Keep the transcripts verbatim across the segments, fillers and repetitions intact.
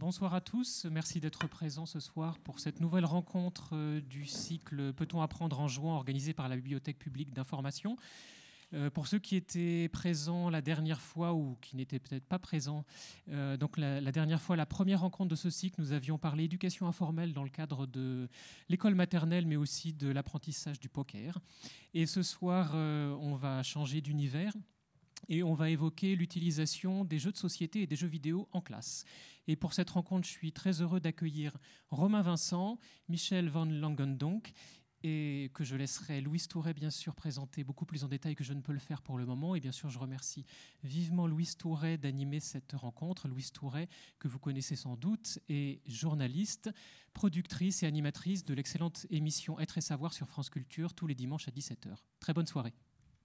Bonsoir à tous, merci d'être présents ce soir pour cette nouvelle rencontre du cycle Peut-on apprendre en jouant organisé par la Bibliothèque publique d'information. Euh, pour ceux qui étaient présents la dernière fois ou qui n'étaient peut-être pas présents, euh, donc la, la dernière fois, la première rencontre de ce cycle, nous avions parlé éducation informelle dans le cadre de l'école maternelle, mais aussi de l'apprentissage du poker. Et ce soir, euh, on va changer d'univers. Et on va évoquer l'utilisation des jeux de société et des jeux vidéo en classe. Et pour cette rencontre, je suis très heureux d'accueillir Romain Vincent, Michel Van Langendonk, et que je laisserai Louise Touret, bien sûr, présenter beaucoup plus en détail que je ne peux le faire pour le moment. Et bien sûr, je remercie vivement Louise Touret d'animer cette rencontre. Louise Touret, que vous connaissez sans doute, est journaliste, productrice et animatrice de l'excellente émission Être et Savoir sur France Culture, tous les dimanches à dix-sept heures. Très bonne soirée.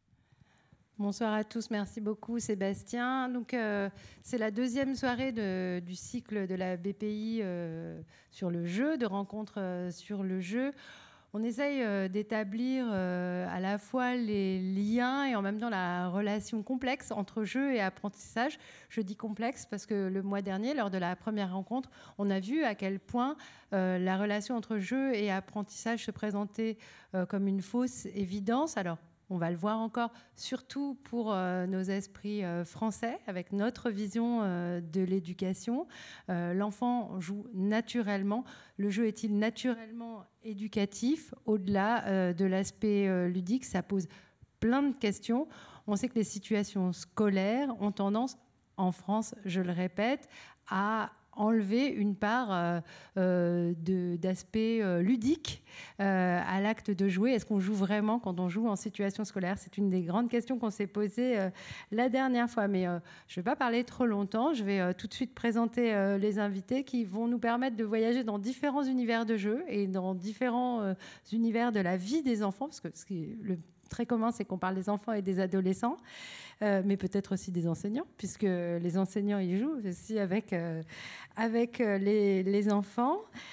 Bonsoir à tous, merci beaucoup Sébastien. Donc, euh, c'est la deuxième soirée de, du cycle de la B P I euh, sur le jeu, de rencontres euh, sur le jeu. On essaye euh, d'établir euh, à la fois les liens et en même temps la relation complexe entre jeu et apprentissage. Je dis complexe parce que le mois dernier, lors de la première rencontre, on a vu à quel point euh, la relation entre jeu et apprentissage se présentait euh, comme une fausse évidence. Alors, on va le voir encore, surtout pour euh, nos esprits euh, français, avec notre vision euh, de l'éducation. Euh, l'enfant joue naturellement. Le jeu est-il naturellement éducatif? Au-delà euh, de l'aspect euh, ludique, ça pose plein de questions. On sait que les situations scolaires ont tendance, en France, je le répète, à enlever une part euh, euh, de, d'aspect euh, ludique euh, à l'acte de jouer. Est-ce qu'on joue vraiment quand on joue en situation scolaire? C'est une des grandes questions qu'on s'est posées euh, la dernière fois. Mais euh, je ne vais pas parler trop longtemps. Je vais euh, tout de suite présenter euh, les invités qui vont nous permettre de voyager dans différents univers de jeux et dans différents euh, univers de la vie des enfants, parce que ce qui est le très commun, c'est qu'on parle des enfants et des adolescents, euh, mais peut-être aussi des enseignants, puisque les enseignants y jouent aussi avec, euh, avec les, les enfants.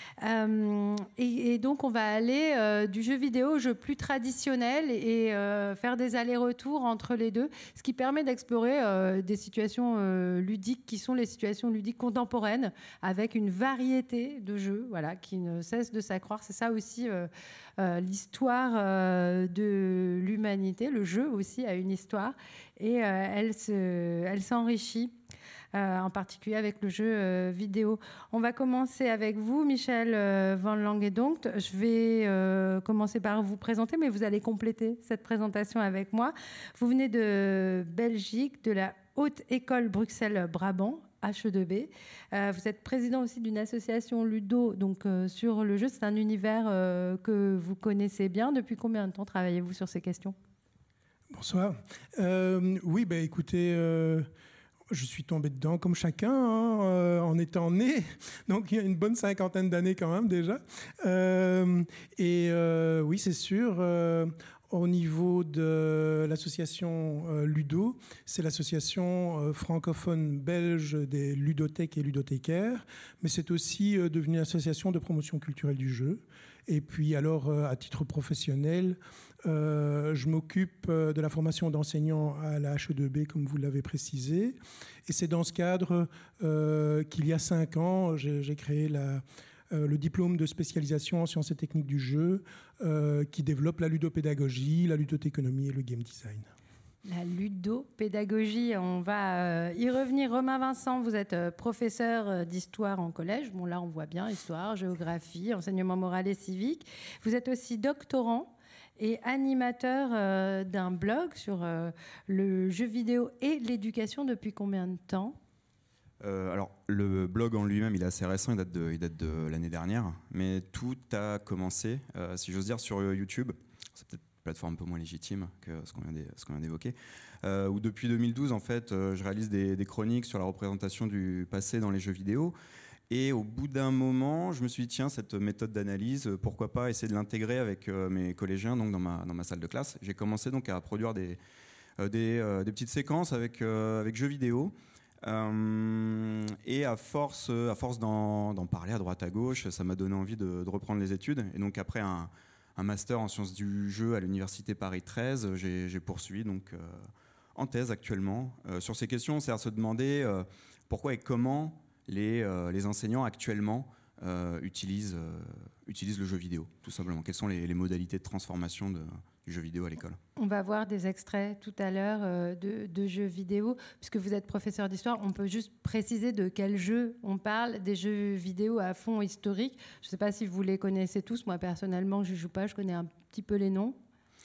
Euh, et, et donc, on va aller euh, du jeu vidéo au jeu plus traditionnel et euh, faire des allers-retours entre les deux, ce qui permet d'explorer euh, des situations euh, ludiques qui sont les situations ludiques contemporaines, avec une variété de jeux, voilà, qui ne cesse de s'accroître. C'est ça aussi euh, euh, l'histoire euh, de l'humanité. Le jeu aussi a une histoire et euh, elle, se, elle s'enrichit, euh, en particulier avec le jeu euh, vidéo. On va commencer avec vous, Michel euh, Van Langendonk. Je vais euh, commencer par vous présenter, mais vous allez compléter cette présentation avec moi. Vous venez de Belgique, de la Haute École Bruxelles-Brabant, H E deux B. Euh, vous êtes président aussi d'une association Ludo, donc euh, sur le jeu. C'est un univers euh, que vous connaissez bien. Depuis combien de temps travaillez-vous sur ces questions ? Bonsoir. Euh, oui, bah, écoutez, euh, je suis tombé dedans comme chacun, hein, euh, en étant né. Donc, il y a une bonne cinquantaine d'années quand même déjà. Euh, et euh, oui, c'est sûr, euh, au niveau de l'association euh, Ludo, c'est l'association euh, francophone belge des ludothèques et ludothécaires, mais c'est aussi euh, devenu une association de promotion culturelle du jeu. Et puis alors, euh, à titre professionnel, euh, je m'occupe euh, de la formation d'enseignants à la H E deux B, comme vous l'avez précisé. Et c'est dans ce cadre euh, qu'il y a cinq ans, j'ai, j'ai créé la, euh, le diplôme de spécialisation en sciences et techniques du jeu, euh, qui développe la ludopédagogie, la ludothéconomie et le game design. La ludopédagogie, on va euh, y revenir. Romain Vincent, vous êtes euh, professeur d'histoire en collège. Bon, là, on voit bien histoire, géographie, enseignement moral et civique. Vous êtes aussi doctorant et animateur euh, d'un blog sur euh, le jeu vidéo et l'éducation. Depuis combien de temps ? Euh, alors, le blog en lui-même, il est assez récent, il date de, il date de l'année dernière, mais tout a commencé, euh, si j'ose dire, sur YouTube. C'est peut-être une plateforme un peu moins légitime que ce qu'on vient, d'é- ce qu'on vient d'évoquer, euh, où depuis deux mille douze, en fait, euh, je réalise des, des chroniques sur la représentation du passé dans les jeux vidéo. Et au bout d'un moment, je me suis dit, tiens, cette méthode d'analyse, pourquoi pas essayer de l'intégrer avec euh, mes collégiens donc dans, ma, dans ma salle de classe. J'ai commencé donc à produire des, euh, des, euh, des petites séquences avec, euh, avec jeux vidéo. Euh, et à force, à force d'en, d'en parler à droite à gauche, ça m'a donné envie de, de reprendre les études. Et donc après un, un master en sciences du jeu à l'université Paris treize, j'ai, j'ai poursuivi donc euh, en thèse actuellement euh, sur ces questions. C'est à se demander euh, pourquoi et comment les, euh, les enseignants actuellement euh, utilisent, euh, utilisent le jeu vidéo, tout simplement. Quelles sont les, les modalités de transformation de, du jeu vidéo à l'école? On va voir des extraits tout à l'heure euh, de, de jeux vidéo. Puisque vous êtes professeur d'histoire, on peut juste préciser de quel jeu on parle, des jeux vidéo à fond historique. Je ne sais pas si vous les connaissez tous. Moi, personnellement, je ne joue pas, je connais un petit peu les noms.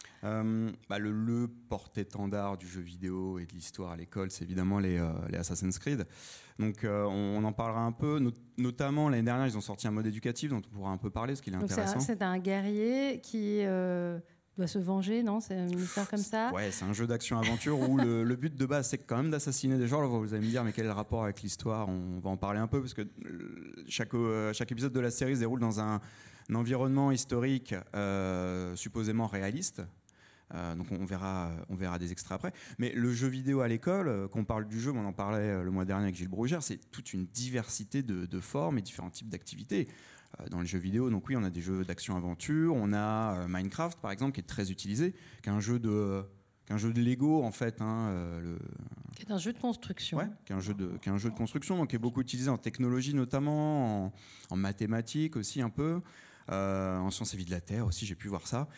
Euh, bah le, le porte-étendard du jeu vidéo et de l'histoire à l'école, c'est évidemment les, euh, les Assassin's Creed. Donc euh, on, on en parlera un peu, not- notamment l'année dernière, ils ont sorti un mode éducatif dont on pourra un peu parler, parce qu'il est Donc intéressant. c'est un, c'est un guerrier qui euh, doit se venger, non? C'est une histoire comme ça? Ouais, c'est un jeu d'action-aventure où le, le but de base, c'est quand même d'assassiner des gens. Alors, vous allez me dire, mais quel est le rapport avec l'histoire? On va en parler un peu, parce que chaque, euh, chaque épisode de la série se déroule dans un, un environnement historique euh, supposément réaliste. Euh, donc on verra, on verra des extraits après. Mais le jeu vidéo à l'école, euh, qu'on parle du jeu, on en parlait le mois dernier avec Gilles Brougère, c'est toute une diversité de, de formes et différents types d'activités. Euh, dans les jeux vidéo, donc oui, on a des jeux d'action-aventure, on a euh, Minecraft par exemple, qui est très utilisé, qui est un jeu de, qui est un jeu de Lego en fait. Hein, euh, le... Qui est un jeu de construction. Ouais, qui est un jeu de, qui est un jeu de construction, donc qui est beaucoup utilisé en technologie notamment, en, en mathématiques aussi un peu. Euh, en sciences et vie de la Terre aussi, j'ai pu voir ça.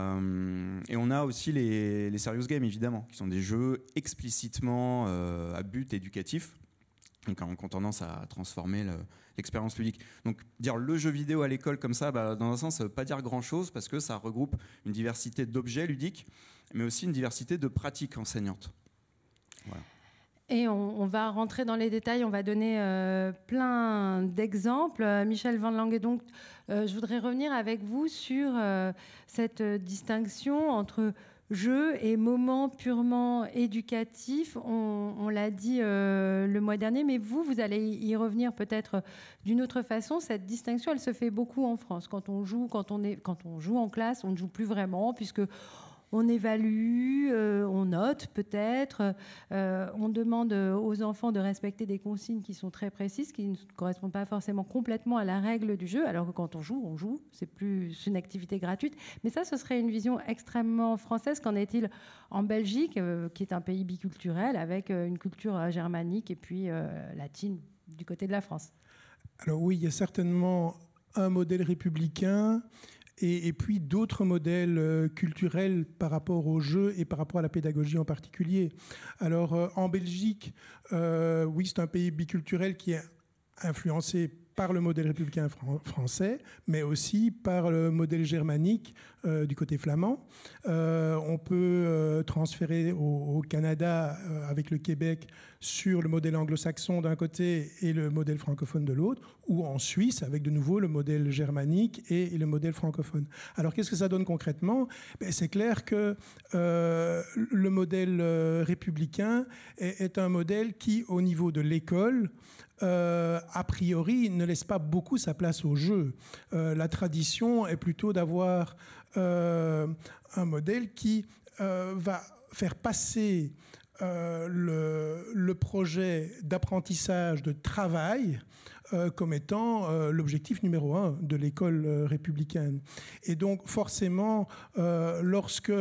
Euh, et on a aussi les, les serious games, évidemment, qui sont des jeux explicitement euh, à but éducatif, donc qui ont tendance à transformer le, l'expérience ludique. Donc dire le jeu vidéo à l'école comme ça, bah, dans un sens, ça ne veut pas dire grand-chose, parce que ça regroupe une diversité d'objets ludiques, mais aussi une diversité de pratiques enseignantes. Voilà. Et on, on va rentrer dans les détails, on va donner euh, plein d'exemples. Euh, Michel Van Lange, donc, euh, je voudrais revenir avec vous sur euh, cette distinction entre jeu et moment purement éducatif. On, on l'a dit euh, le mois dernier, mais vous, vous allez y revenir peut-être d'une autre façon. Cette distinction, elle se fait beaucoup en France. Quand on joue, quand on est, quand on joue en classe, on ne joue plus vraiment, puisque on évalue, euh, on note peut-être, euh, on demande aux enfants de respecter des consignes qui sont très précises, qui ne correspondent pas forcément complètement à la règle du jeu, alors que quand on joue, on joue, c'est plus une activité gratuite. Mais ça, ce serait une vision extrêmement française. Qu'en est-il en Belgique, euh, qui est un pays biculturel, avec euh, une culture germanique et puis euh, latine du côté de la France? Alors oui, il y a certainement un modèle républicain, Et, et puis d'autres modèles euh, culturels par rapport au jeu et par rapport à la pédagogie en particulier. Alors euh, en Belgique, euh, oui, c'est un pays biculturel qui est influencé par le modèle républicain fran- français, mais aussi par le modèle germanique euh, du côté flamand. Euh, on peut euh, transférer au, au Canada, euh, avec le Québec, sur le modèle anglo-saxon d'un côté et le modèle francophone de l'autre, ou en Suisse, avec de nouveau le modèle germanique et, et le modèle francophone. Alors, qu'est-ce que ça donne concrètement? Ben, c'est clair que euh, le modèle euh, républicain est, est un modèle qui, au niveau de l'école, Euh, a priori, ne laisse pas beaucoup sa place au jeu. Euh, la tradition est plutôt d'avoir euh, un modèle qui euh, va faire passer euh, le, le projet d'apprentissage, de travail, euh, comme étant euh, l'objectif numéro un de l'école euh, républicaine. Et donc, forcément, euh, lorsque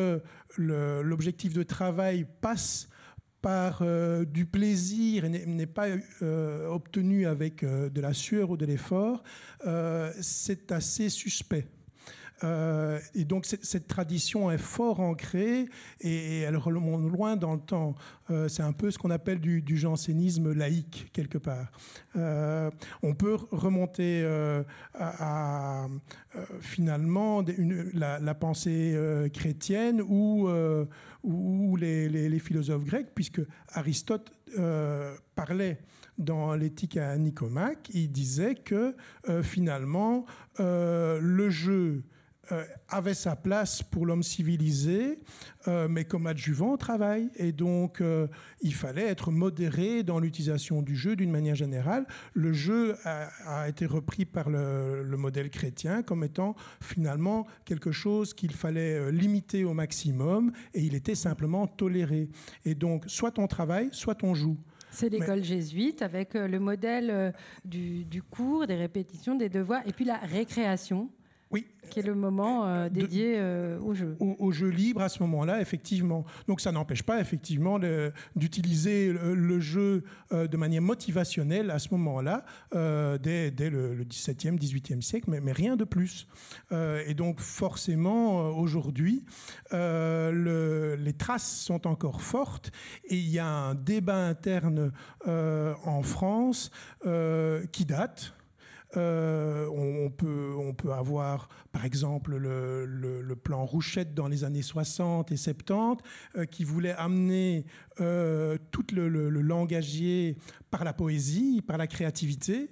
le, l'objectif de travail passe par euh, du plaisir et n'est, n'est pas euh, obtenu avec euh, de la sueur ou de l'effort, euh, c'est assez suspect. Euh, et donc cette, cette tradition est fort ancrée et, et elle remonte loin dans le temps. Euh, c'est un peu ce qu'on appelle du, du jansénisme laïque, quelque part. Euh, on peut remonter euh, à, à euh, finalement une, la, la pensée euh, chrétienne ou, euh, ou les, les, les philosophes grecs, puisque Aristote euh, parlait dans l'éthique à Nicomaque, il disait que euh, finalement euh, le jeu Euh, avait sa place pour l'homme civilisé, euh, mais comme adjuvant au travail. Et donc, euh, il fallait être modéré dans l'utilisation du jeu d'une manière générale. Le jeu a, a été repris par le, le modèle chrétien comme étant finalement quelque chose qu'il fallait limiter au maximum, et il était simplement toléré. Et donc, soit on travaille, soit on joue. C'est l'école Mais... jésuite avec le modèle du, du cours, des répétitions, des devoirs, et puis la récréation. Oui. Qui est le moment euh, dédié euh, au jeu. Au, au jeu libre à ce moment-là, effectivement. Donc ça n'empêche pas, effectivement, de, d'utiliser le, le jeu euh, de manière motivationnelle à ce moment-là, euh, dès, dès le, le dix-septième, dix-huitième siècle, mais, mais rien de plus. Euh, et donc forcément, euh, aujourd'hui, euh, le, les traces sont encore fortes et il y a un débat interne euh, en France euh, qui date. Euh, on, on, peut, on peut avoir, par exemple, le, le, le plan Rouchette dans les années soixante et soixante-dix euh, qui voulait amener euh, tout le, le, le langagier par la poésie, par la créativité.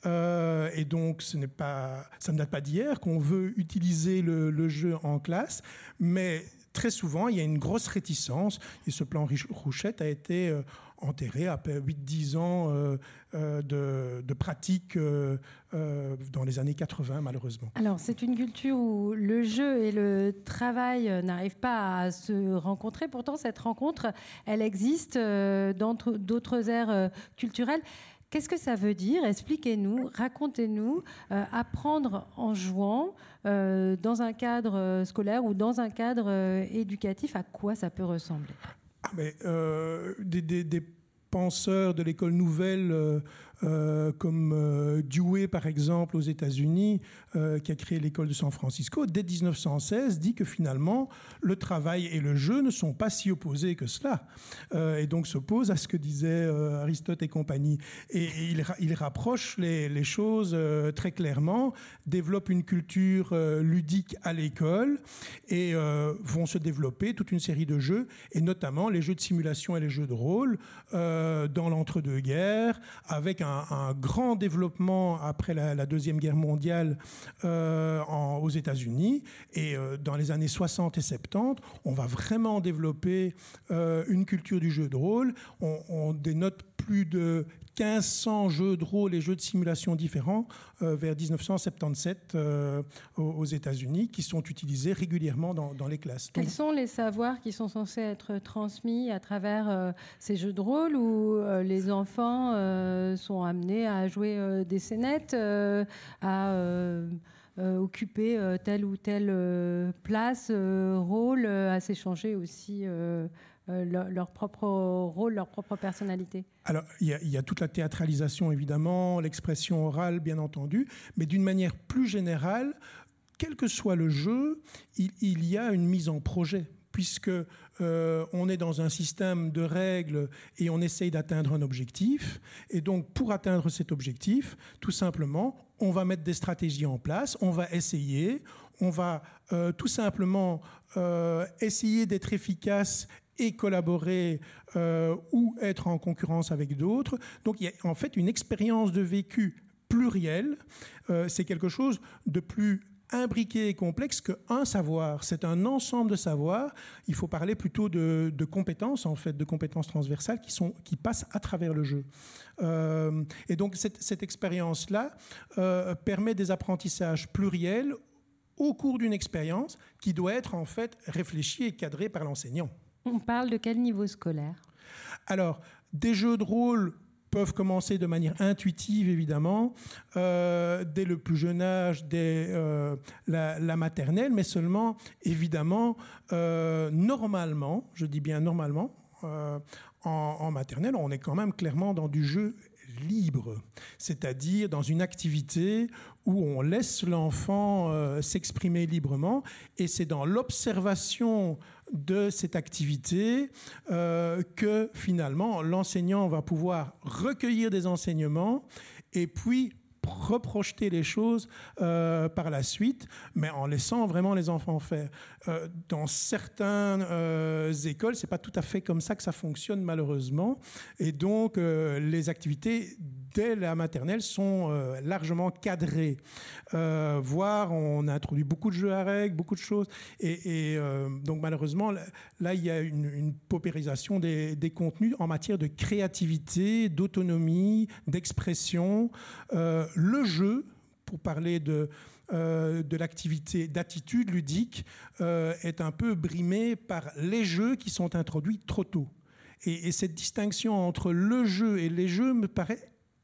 Euh, et donc, ce n'est pas, ça ne date pas d'hier qu'on veut utiliser le, le jeu en classe, mais très souvent, il y a une grosse réticence. Et ce plan Rouchette a été euh, enterré après huit à dix ans euh, euh, de, de pratique euh, euh, dans les années quatre-vingts, malheureusement. Alors, c'est une culture où le jeu et le travail n'arrivent pas à se rencontrer. Pourtant, cette rencontre, elle existe euh, dans d'autres aires euh, culturelles. Qu'est-ce que ça veut dire? Expliquez-nous, racontez-nous, euh, apprendre en jouant euh, dans un cadre scolaire ou dans un cadre euh, éducatif, à quoi ça peut ressembler? Ah, mais, euh, des, des, des penseurs de l'école nouvelle euh, euh, comme euh, Dewey, par exemple, aux États-Unis, euh, qui a créé l'école de San Francisco, dès dix-neuf cent seize, dit que finalement, le travail et le jeu ne sont pas si opposés que cela. Euh, et donc s'oppose à ce que disaient euh, Aristote et compagnie. Et, et il, il rapproche les, les choses euh, très clairement, développe une culture euh, ludique à l'école et euh, vont se développer toute une série de jeux, et notamment les jeux de simulation et les jeux de rôle euh, dans l'entre-deux-guerres, avec un Un, un grand développement après la, la Deuxième Guerre mondiale euh, en, aux États-Unis. Et euh, dans les années soixante et soixante-dix, on va vraiment développer euh, une culture du jeu de rôle. On, on dénote plus de quinze cents jeux de rôle et jeux de simulation différents euh, vers dix-neuf cent soixante-dix-sept euh, aux États-Unis, qui sont utilisés régulièrement dans, dans les classes. Quels sont les savoirs qui sont censés être transmis à travers euh, ces jeux de rôle où euh, les enfants euh, sont amenés à jouer euh, des scénettes, euh, à euh, euh, occuper euh, telle ou telle euh, place, euh, rôle, euh, à s'échanger aussi euh, euh, leur, leur propre rôle, leur propre personnalité? Alors, il y, y a toute la théâtralisation, évidemment, l'expression orale, bien entendu, mais d'une manière plus générale, quel que soit le jeu, il, il y a une mise en projet, puisque euh, on est dans un système de règles et on essaye d'atteindre un objectif. Et donc, pour atteindre cet objectif, tout simplement, on va mettre des stratégies en place, on va essayer, on va euh, tout simplement euh, essayer d'être efficace et collaborer euh, ou être en concurrence avec d'autres. Donc il y a en fait une expérience de vécu plurielle. Euh, c'est quelque chose de plus imbriqué et complexe qu'un savoir. C'est un ensemble de savoirs. Il faut parler plutôt de, de compétences, en fait, de compétences transversales qui, sont, qui passent à travers le jeu. Euh, et donc cette, cette expérience-là euh, permet des apprentissages pluriels au cours d'une expérience qui doit être en fait réfléchie et cadrée par l'enseignant. On parle de quel niveau scolaire? Alors, des jeux de rôle peuvent commencer de manière intuitive, évidemment, euh, dès le plus jeune âge, dès euh, la, la maternelle, mais seulement, évidemment, euh, normalement, je dis bien normalement, euh, en, en maternelle, on est quand même clairement dans du jeu libre, c'est-à-dire dans une activité où on laisse l'enfant euh, s'exprimer librement, et c'est dans l'observation de cette activité euh, que finalement l'enseignant va pouvoir recueillir des enseignements et puis reprojeter les choses euh, par la suite, mais en laissant vraiment les enfants faire. Euh, dans certaines euh, écoles, c'est pas tout à fait comme ça que ça fonctionne, malheureusement, et donc euh, les activités dès la maternelle sont euh, largement cadrées. Euh, voire, on a introduit beaucoup de jeux à règles, beaucoup de choses, et, et euh, donc malheureusement, là, là, il y a une, une paupérisation des, des contenus en matière de créativité, d'autonomie, d'expression. Euh, le jeu, pour parler de, euh, de l'activité d'attitude ludique, euh, est un peu brimé par les jeux qui sont introduits trop tôt. Et, et cette distinction entre le jeu et les jeux me paraît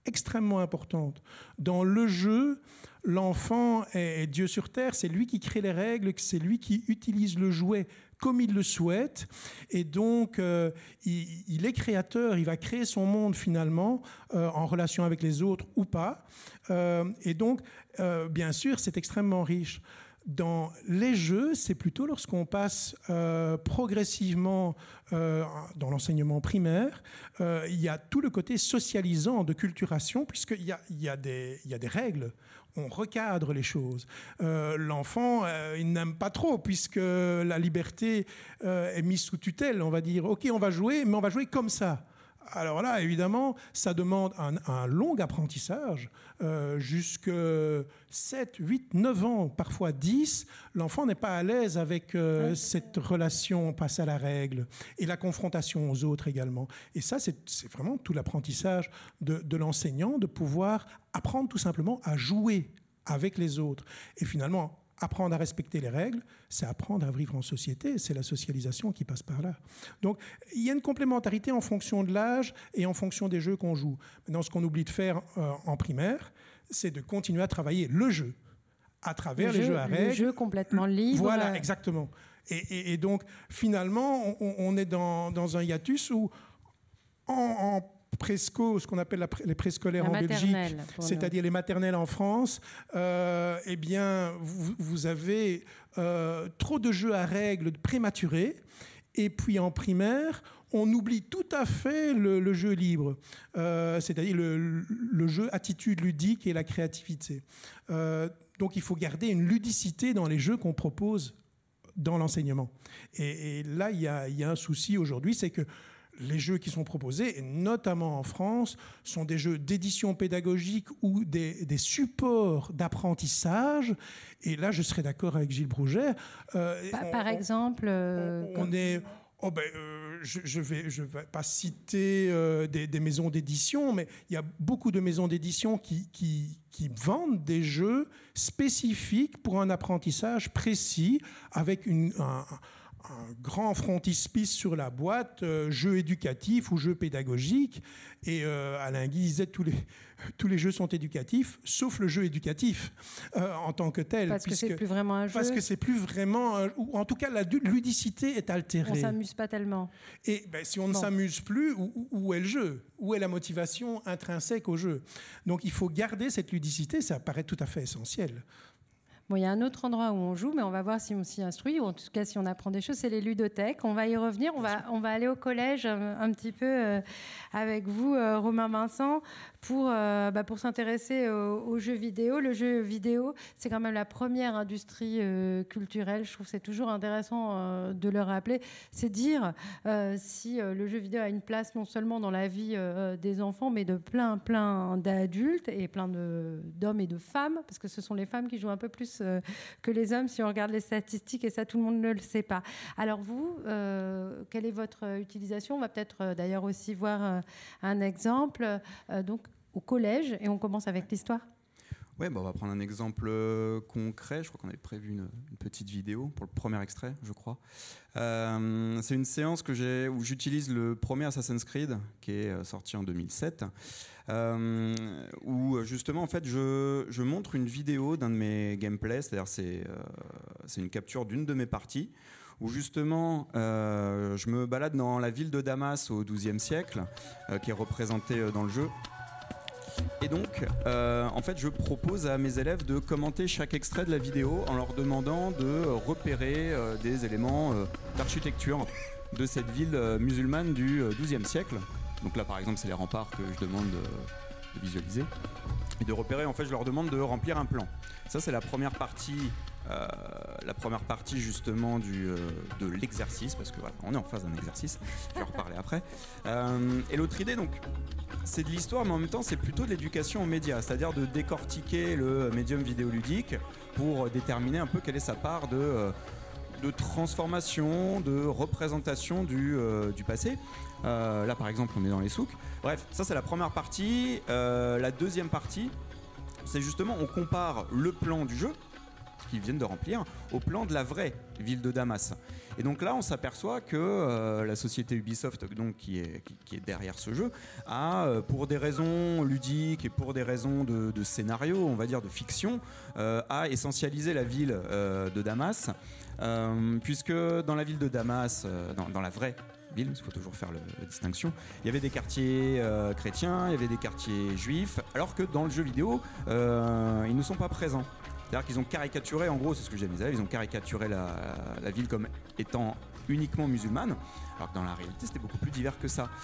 extrêmement importante. Dans le jeu, l'enfant est Dieu sur terre, c'est lui qui crée les règles, c'est lui qui utilise le jouet comme il le souhaite, et donc euh, il, il est créateur, il va créer son monde finalement euh, en relation avec les autres ou pas, euh, et donc euh, bien sûr c'est extrêmement riche. Dans les jeux, c'est plutôt lorsqu'on passe euh, progressivement euh, dans l'enseignement primaire, euh, il y a tout le côté socialisant de culturation, puisqu'il y a, il y a des, il y a des règles. On recadre les choses. Euh, l'enfant, euh, il n'aime pas trop, puisque la liberté euh, est mise sous tutelle. On va dire, OK, on va jouer, mais on va jouer comme ça. Alors là, évidemment, ça demande un, un long apprentissage, euh, jusque sept, huit, neuf ans, parfois dix. L'enfant n'est pas à l'aise avec euh, cette relation passée à la règle et la confrontation aux autres également. Et ça, c'est, c'est vraiment tout l'apprentissage de, de l'enseignant, de pouvoir apprendre tout simplement à jouer avec les autres. Et finalement, apprendre à respecter les règles, c'est apprendre à vivre en société, c'est la socialisation qui passe par là. Donc, il y a une complémentarité en fonction de l'âge et en fonction des jeux qu'on joue. Maintenant, ce qu'on oublie de faire euh, en primaire, c'est de continuer à travailler le jeu à travers le les jeu, jeux à règles. Le jeu complètement libre. Voilà, exactement. Et, et, et donc, finalement, on, on est dans, dans un hiatus où, en, en présco, ce qu'on appelle la, les préscolaires la en Belgique, c'est-à-dire nous. les maternelles en France, euh, eh bien, vous, vous avez euh, trop de jeux à règles prématurés. Et puis en primaire, on oublie tout à fait le, le jeu libre, euh, c'est-à-dire le, le jeu attitude ludique et la créativité. Euh, donc il faut garder une ludicité dans les jeux qu'on propose dans l'enseignement. Et, et là, il y a, il y a un souci aujourd'hui, c'est que les jeux qui sont proposés, et notamment en France, sont des jeux d'édition pédagogique ou des, des supports d'apprentissage. Et là, je serais d'accord avec Gilles Brougère. Euh, par, on, par exemple, euh, on, on est... Oh ben, euh, je ne vais, je vais pas citer euh, des, des maisons d'édition, mais il y a beaucoup de maisons d'édition qui, qui, qui vendent des jeux spécifiques pour un apprentissage précis, avec une... Un, un grand frontispice sur la boîte, euh, jeu éducatif ou jeu pédagogique. Et euh, Alain Guy disait tous les, tous les jeux sont éducatifs, sauf le jeu éducatif euh, en tant que tel. Parce puisque, que c'est plus vraiment un jeu. Parce que c'est plus vraiment, un, ou en tout cas la ludicité est altérée. On s'amuse pas tellement. Et ben, si on bon. ne s'amuse plus, où, où est le jeu ? Où est la motivation intrinsèque au jeu ? Donc il faut garder cette ludicité, ça paraît tout à fait essentiel. Bon, il y a un autre endroit où on joue, mais on va voir si on s'y instruit, ou en tout cas si on apprend des choses, c'est les ludothèques. On va y revenir, on va, on va aller au collège un, un petit peu euh, avec vous, euh, Romain Vincent, pour, euh, bah, pour s'intéresser aux, aux jeux vidéo. Le jeu vidéo, c'est quand même la première industrie euh, culturelle. Je trouve que c'est toujours intéressant euh, de le rappeler. C'est dire euh, si euh, le jeu vidéo a une place non seulement dans la vie euh, des enfants, mais de plein, plein d'adultes et plein de, d'hommes et de femmes, parce que ce sont les femmes qui jouent un peu plus que les hommes, si on regarde les statistiques, et ça, tout le monde ne le sait pas. Alors vous, euh, quelle est votre utilisation ? On va peut-être euh, d'ailleurs aussi voir euh, un exemple euh, donc, au collège, et on commence avec l'histoire. Ouais, bah on va prendre un exemple euh, concret. Je crois qu'on avait prévu une, une petite vidéo pour le premier extrait, je crois. Euh, c'est une séance que j'ai, où j'utilise le premier Assassin's Creed, qui est sorti en deux mille sept, euh, où justement, en fait, je, je montre une vidéo d'un de mes gameplays, c'est-à-dire c'est, euh, c'est une capture d'une de mes parties, où justement euh, je me balade dans la ville de Damas au douzième siècle, euh, qui est représentée dans le jeu. Et donc, euh, en fait, je propose à mes élèves de commenter chaque extrait de la vidéo en leur demandant de repérer euh, des éléments euh, d'architecture de cette ville euh, musulmane du douzième siècle. Donc là, par exemple, c'est les remparts que je demande de, de visualiser. Et de repérer, en fait, je leur demande de remplir un plan. Ça, c'est la première partie, euh, la première partie justement du, euh, de l'exercice, parce que voilà, on est en phase d'un exercice. Je vais en reparler après. Euh, et l'autre idée, donc, c'est de l'histoire, mais en même temps, c'est plutôt de l'éducation aux médias, c'est-à-dire de décortiquer le médium vidéoludique pour déterminer un peu quelle est sa part de, de transformation, de représentation du, euh, du passé. Euh, là, par exemple, on est dans les souks. Bref, ça, c'est la première partie. Euh, la deuxième partie, c'est justement, on compare le plan du jeu, qu'ils viennent de remplir au plan de la vraie ville de Damas. Et donc là, on s'aperçoit que euh, la société Ubisoft, donc, qui, est, qui, qui est derrière ce jeu, a, euh, pour des raisons ludiques et pour des raisons de, de scénario, on va dire de fiction, euh, a essentialisé la ville euh, de Damas, euh, puisque dans la ville de Damas, euh, dans, dans la vraie ville, il faut toujours faire le, la distinction, il y avait des quartiers euh, chrétiens, il y avait des quartiers juifs, alors que dans le jeu vidéo, euh, ils ne sont pas présents. C'est-à-dire qu'ils ont caricaturé, en gros, c'est ce que j'ai mis, ils ont caricaturé la, la ville comme étant uniquement musulmane, alors que dans la réalité, c'était beaucoup plus divers que ça.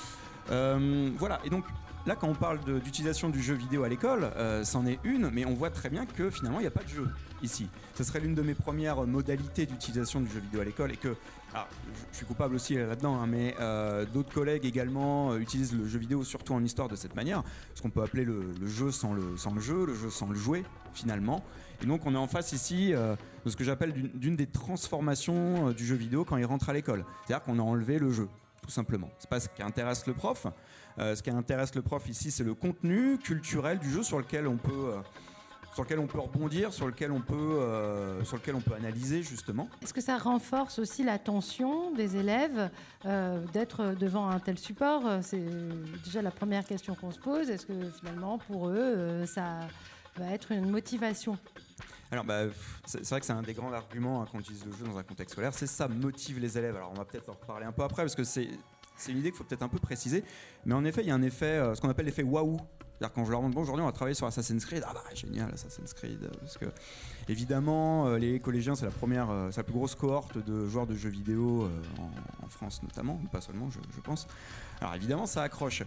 Euh, voilà, et donc là, quand on parle de, d'utilisation du jeu vidéo à l'école, euh, c'en est une, mais on voit très bien que finalement, il n'y a pas de jeu ici. Ce serait l'une de mes premières modalités d'utilisation du jeu vidéo à l'école, et que, alors, je suis coupable aussi là-dedans, hein, mais euh, d'autres collègues également euh, utilisent le jeu vidéo, surtout en histoire, de cette manière, ce qu'on peut appeler le, le jeu sans le, sans le jeu, le jeu sans le jouer, finalement. Et donc, on est en face ici euh, de ce que j'appelle d'une, d'une des transformations euh, du jeu vidéo quand il rentre à l'école. C'est-à-dire qu'on a enlevé le jeu, tout simplement. C'est pas ce qui intéresse le prof. Euh, ce qui intéresse le prof ici, c'est le contenu culturel du jeu sur lequel on peut, euh, sur lequel on peut rebondir, sur lequel on peut, euh, sur lequel on peut analyser, justement. Est-ce que ça renforce aussi l'attention des élèves euh, d'être devant un tel support ? C'est déjà la première question qu'on se pose. Est-ce que finalement, pour eux, euh, ça va être une motivation ? Alors, bah, c'est vrai que c'est un des grands arguments hein, quand on utilise le jeu dans un contexte scolaire, c'est ça motive les élèves. Alors, on va peut-être en reparler un peu après, parce que c'est, c'est une idée qu'il faut peut-être un peu préciser. Mais en effet, il y a un effet, euh, ce qu'on appelle l'effet waouh. C'est-à-dire quand je leur demande, bon, aujourd'hui, on va travailler sur Assassin's Creed. Ah bah, génial, Assassin's Creed. Parce que, évidemment, euh, les collégiens, c'est la première, euh, c'est la plus grosse cohorte de joueurs de jeux vidéo euh, en, en France, notamment, ou pas seulement, je, je pense. Alors, évidemment, ça accroche.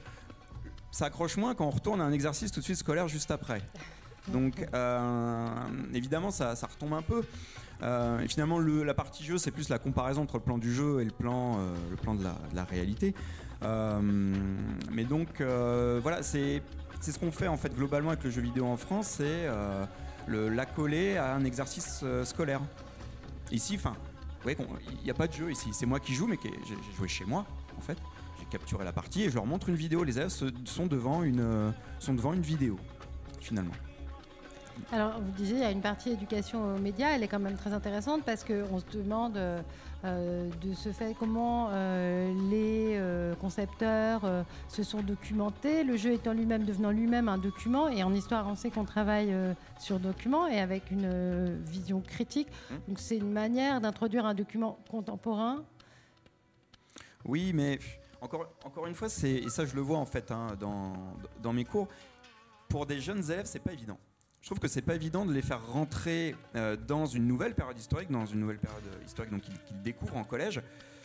Ça accroche moins quand on retourne à un exercice tout de suite scolaire juste après. Donc euh, évidemment ça, ça retombe un peu euh, et finalement le, la partie jeu c'est plus la comparaison entre le plan du jeu et le plan, euh, le plan de, la, de la réalité euh, mais donc euh, voilà c'est, c'est ce qu'on fait en fait globalement avec le jeu vidéo en France, c'est euh, le, l'accoler à un exercice euh, scolaire ici, enfin il n'y a pas de jeu ici, c'est moi qui joue mais qui, j'ai, j'ai joué chez moi en fait, j'ai capturé la partie et je leur montre une vidéo, les élèves se, sont, devant une, sont devant une vidéo finalement. Alors, vous disiez, il y a une partie éducation aux médias, elle est quand même très intéressante parce qu'on se demande euh, de ce fait comment euh, les euh, concepteurs euh, se sont documentés, le jeu étant lui-même devenant lui-même un document, et en histoire, on sait qu'on travaille euh, sur document et avec une euh, vision critique. Donc, c'est une manière d'introduire un document contemporain. Oui, mais encore, encore une fois, c'est, et ça je le vois en fait hein, dans, dans mes cours, pour des jeunes élèves, c'est pas évident. Je trouve que c'est pas évident de les faire rentrer euh, dans une nouvelle période historique, dans une nouvelle période historique donc qu'ils, qu'ils découvrent en collège.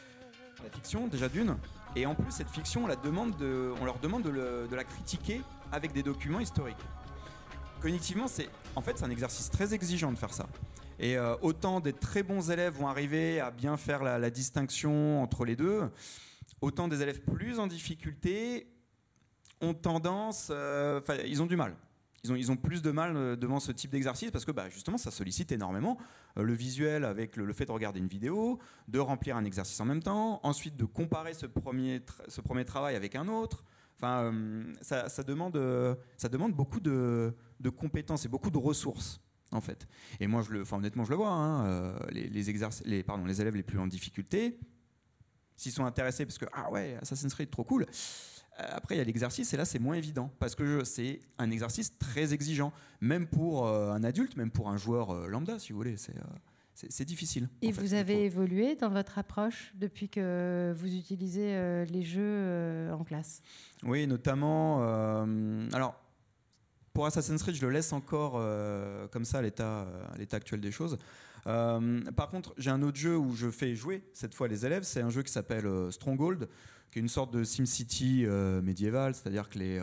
La fiction, déjà d'une, et en plus cette fiction, on, la demande de, on leur demande de, le, de la critiquer avec des documents historiques. Cognitivement, c'est, en fait, c'est un exercice très exigeant de faire ça. Et euh, autant des très bons élèves vont arriver à bien faire la, la distinction entre les deux, autant des élèves plus en difficulté ont tendance, euh, ils ont du mal. Ils ont, ils ont plus de mal devant ce type d'exercice parce que bah, justement ça sollicite énormément euh, le visuel avec le, le fait de regarder une vidéo, de remplir un exercice en même temps, ensuite de comparer ce premier, tra- ce premier travail avec un autre. Enfin, euh, ça, ça, demande, euh, ça demande beaucoup de, de compétences et beaucoup de ressources en fait. Et moi, je le, enfin, honnêtement, je le vois. Hein, euh, les, les, exerc- les, pardon, les élèves les plus en difficulté, s'ils sont intéressés parce que ah ouais, Assassin's Creed trop cool. Après, il y a l'exercice, et là, c'est moins évident, parce que c'est un exercice très exigeant, même pour euh, un adulte, même pour un joueur euh, lambda, si vous voulez. C'est, euh, c'est, c'est difficile. Et fait, vous avez évolué dans votre approche depuis que vous utilisez euh, les jeux euh, en classe ? Oui, notamment... Euh, alors, pour Assassin's Creed, je le laisse encore euh, comme ça à l'état, à l'état actuel des choses. Euh, par contre, j'ai un autre jeu où je fais jouer, cette fois, les élèves. C'est un jeu qui s'appelle euh, Stronghold, qui est une sorte de SimCity euh, médiéval, c'est-à-dire que les, euh,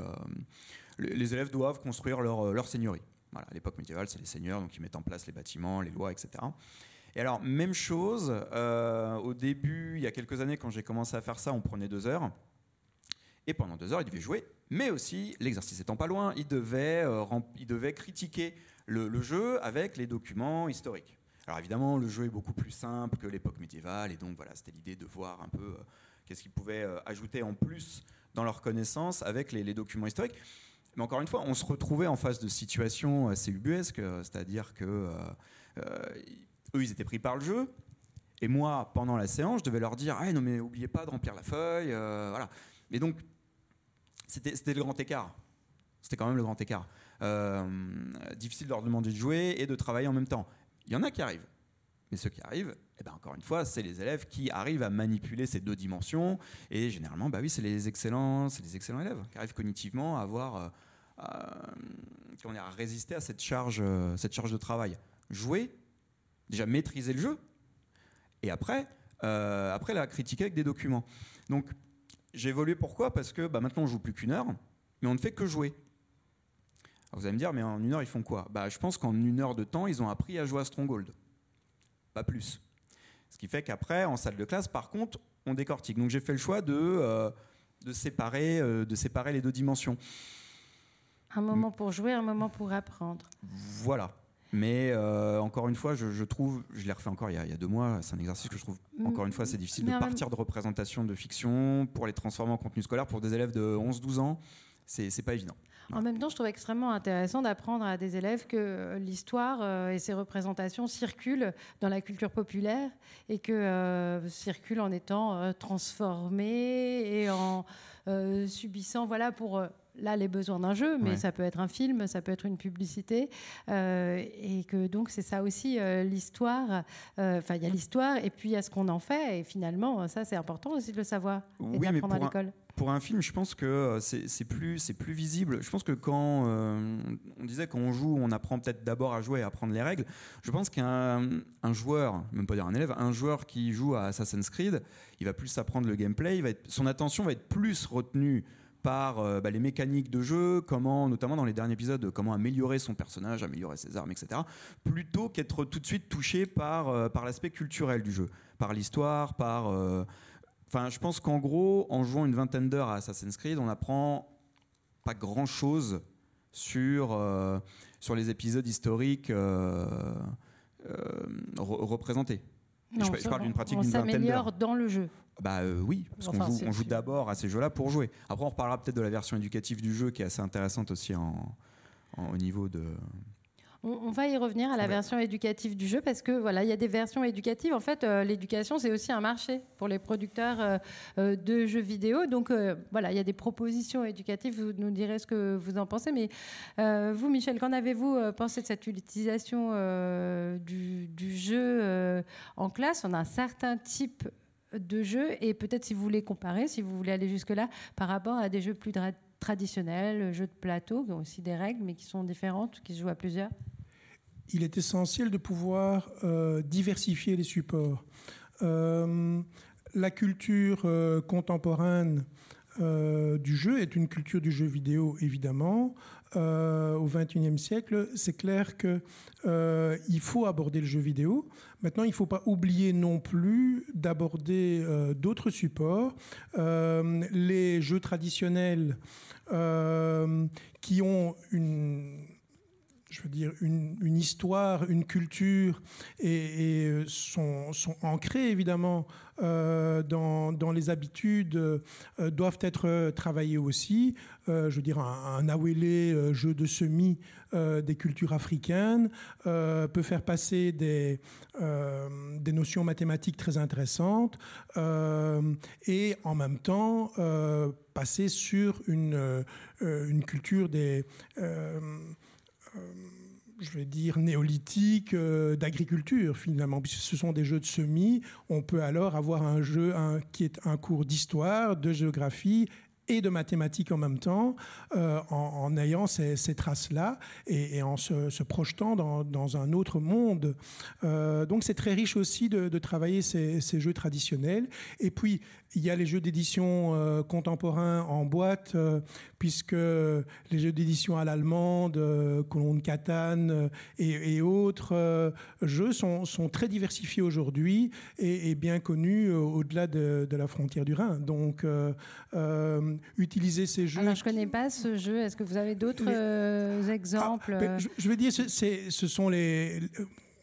les élèves doivent construire leur, leur seigneurie. Voilà, à l'époque médiévale, c'est les seigneurs, donc ils mettent en place les bâtiments, les lois, et cetera. Et alors, même chose, euh, au début, il y a quelques années, quand j'ai commencé à faire ça, on prenait deux heures. Et pendant deux heures, ils devaient jouer, mais aussi, l'exercice étant pas loin, ils devaient, euh, rem- ils devaient critiquer le, le jeu avec les documents historiques. Alors évidemment, le jeu est beaucoup plus simple que l'époque médiévale, et donc voilà, c'était l'idée de voir un peu... Euh, qu'est-ce qu'ils pouvaient euh, ajouter en plus dans leurs connaissances avec les, les documents historiques. Mais encore une fois, on se retrouvait en face de situations assez ubuesques, euh, c'est-à-dire que euh, euh, eux, ils étaient pris par le jeu. Et moi, pendant la séance, je devais leur dire ah, « non, mais n'oubliez pas de remplir la feuille. Euh, » voilà. Et donc, c'était, c'était le grand écart. C'était quand même le grand écart. Euh, difficile de leur demander de jouer et de travailler en même temps. Il y en a qui arrivent. Mais ceux qui arrivent, eh ben encore une fois, c'est les élèves qui arrivent à manipuler ces deux dimensions. Et généralement, bah oui, c'est les excellents, c'est les excellents élèves qui arrivent cognitivement à avoir, euh, à, comment dire, à résister à cette charge, euh, cette charge de travail. Jouer, déjà maîtriser le jeu. Et après, euh, après la critiquer avec des documents. Donc, j'ai évolué pourquoi ? Parce que bah, maintenant, on ne joue plus qu'une heure, mais on ne fait que jouer. Alors, vous allez me dire, mais en une heure, ils font quoi ? Bah, je pense qu'en une heure de temps, ils ont appris à jouer à Stronghold. Pas plus. Ce qui fait qu'après, en salle de classe, par contre, on décortique. Donc, j'ai fait le choix de, euh, de, séparer, euh, de séparer les deux dimensions. Un moment pour jouer, un moment pour apprendre. Voilà. Mais euh, encore une fois, je, je trouve, je l'ai refait encore il y, a, il y a deux mois, c'est un exercice que je trouve, encore une fois, c'est difficile mais de partir même... de représentations de fiction pour les transformer en contenu scolaire pour des élèves de onze douze ans, c'est, c'est pas évident. En même temps, je trouve extrêmement intéressant d'apprendre à des élèves que l'histoire euh, et ses représentations circulent dans la culture populaire et que euh, circulent en étant euh, transformées et en euh, subissant, voilà, pour... Euh, là, les besoins d'un jeu, mais ouais. Ça peut être un film, ça peut être une publicité, euh, et que donc c'est ça aussi euh, l'histoire. Enfin, euh, il y a l'histoire, et puis il y a ce qu'on en fait, et finalement, ça c'est important aussi de le savoir et oui, d'apprendre à l'école. Un, pour un film, je pense que c'est, c'est plus, c'est plus visible. Je pense que quand euh, on disait quand on joue, on apprend peut-être d'abord à jouer et à apprendre les règles. Je pense qu'un un joueur, même pas dire un élève, un joueur qui joue à Assassin's Creed, il va plus apprendre le gameplay, il va être, son attention va être plus retenue par euh, bah, les mécaniques de jeu, comment, notamment dans les derniers épisodes, comment améliorer son personnage, améliorer ses armes, et cetera, plutôt qu'être tout de suite touché par, euh, par l'aspect culturel du jeu, par l'histoire, par... Euh... Enfin, je pense qu'en gros, en jouant une vingtaine d'heures à Assassin's Creed, on apprend pas grand-chose sur, euh, sur les épisodes historiques euh, euh, re- représentés. Non, je, je parle d'une pratique on d'une vingtaine d'heures. s'améliore dans le jeu. Bah euh, oui, parce enfin, qu'on joue, on joue d'abord à ces jeux-là pour jouer. Après, on reparlera peut-être de la version éducative du jeu qui est assez intéressante aussi en, en, au niveau de... On, on va y revenir à la ouais. version éducative du jeu parce que voilà, il y a des versions éducatives. En fait, euh, l'éducation, c'est aussi un marché pour les producteurs euh, euh, de jeux vidéo. Donc euh, voilà, il y a des propositions éducatives. Vous nous direz ce que vous en pensez. Mais euh, vous, Michel, qu'en avez-vous pensé de cette utilisation euh, du, du jeu euh, en classe ? On a un certain type de jeux et peut-être si vous voulez comparer, si vous voulez aller jusque-là, par rapport à des jeux plus dra- traditionnels, jeux de plateau, qui ont aussi des règles, mais qui sont différentes, qui se jouent à plusieurs. Il est essentiel de pouvoir euh, diversifier les supports. Euh, la culture euh, contemporaine euh, du jeu est une culture du jeu vidéo, évidemment. Euh, au vingt et unième siècle, c'est clair qu'il euh, faut aborder le jeu vidéo. Maintenant, il ne faut pas oublier non plus d'aborder euh, d'autres supports. Euh, les jeux traditionnels euh, qui ont une... je veux dire, une, une histoire, une culture, et, et sont, sont ancrés, évidemment, euh, dans, dans les habitudes, euh, doivent être travaillés aussi. Euh, je veux dire, un, un awélé, euh, jeu de semis euh, des cultures africaines, euh, peut faire passer des, euh, des notions mathématiques très intéressantes, euh, et en même temps, euh, passer sur une, euh, une culture des... Euh, Euh, je vais dire néolithique, euh, d'agriculture finalement, puisque ce sont des jeux de semis. On peut alors avoir un jeu un, qui est un cours d'histoire, de géographie et de mathématiques en même temps, euh, en, en ayant ces, ces traces-là et, et en se, se projetant dans, dans un autre monde. Euh, donc c'est très riche aussi de, de travailler ces, ces jeux traditionnels. Et puis, il y a les jeux d'édition euh, contemporains en boîte, euh, puisque les jeux d'édition à l'allemande, euh, Colon de Catane euh, et, et autres euh, jeux sont, sont très diversifiés aujourd'hui et, et bien connus euh, au-delà de, de la frontière du Rhin. Donc, euh, euh, utiliser ces jeux... Alors, je ne connais pas ce jeu. Est-ce que vous avez d'autres les... euh, exemples? ah, Je vais dire, c'est, ce sont les...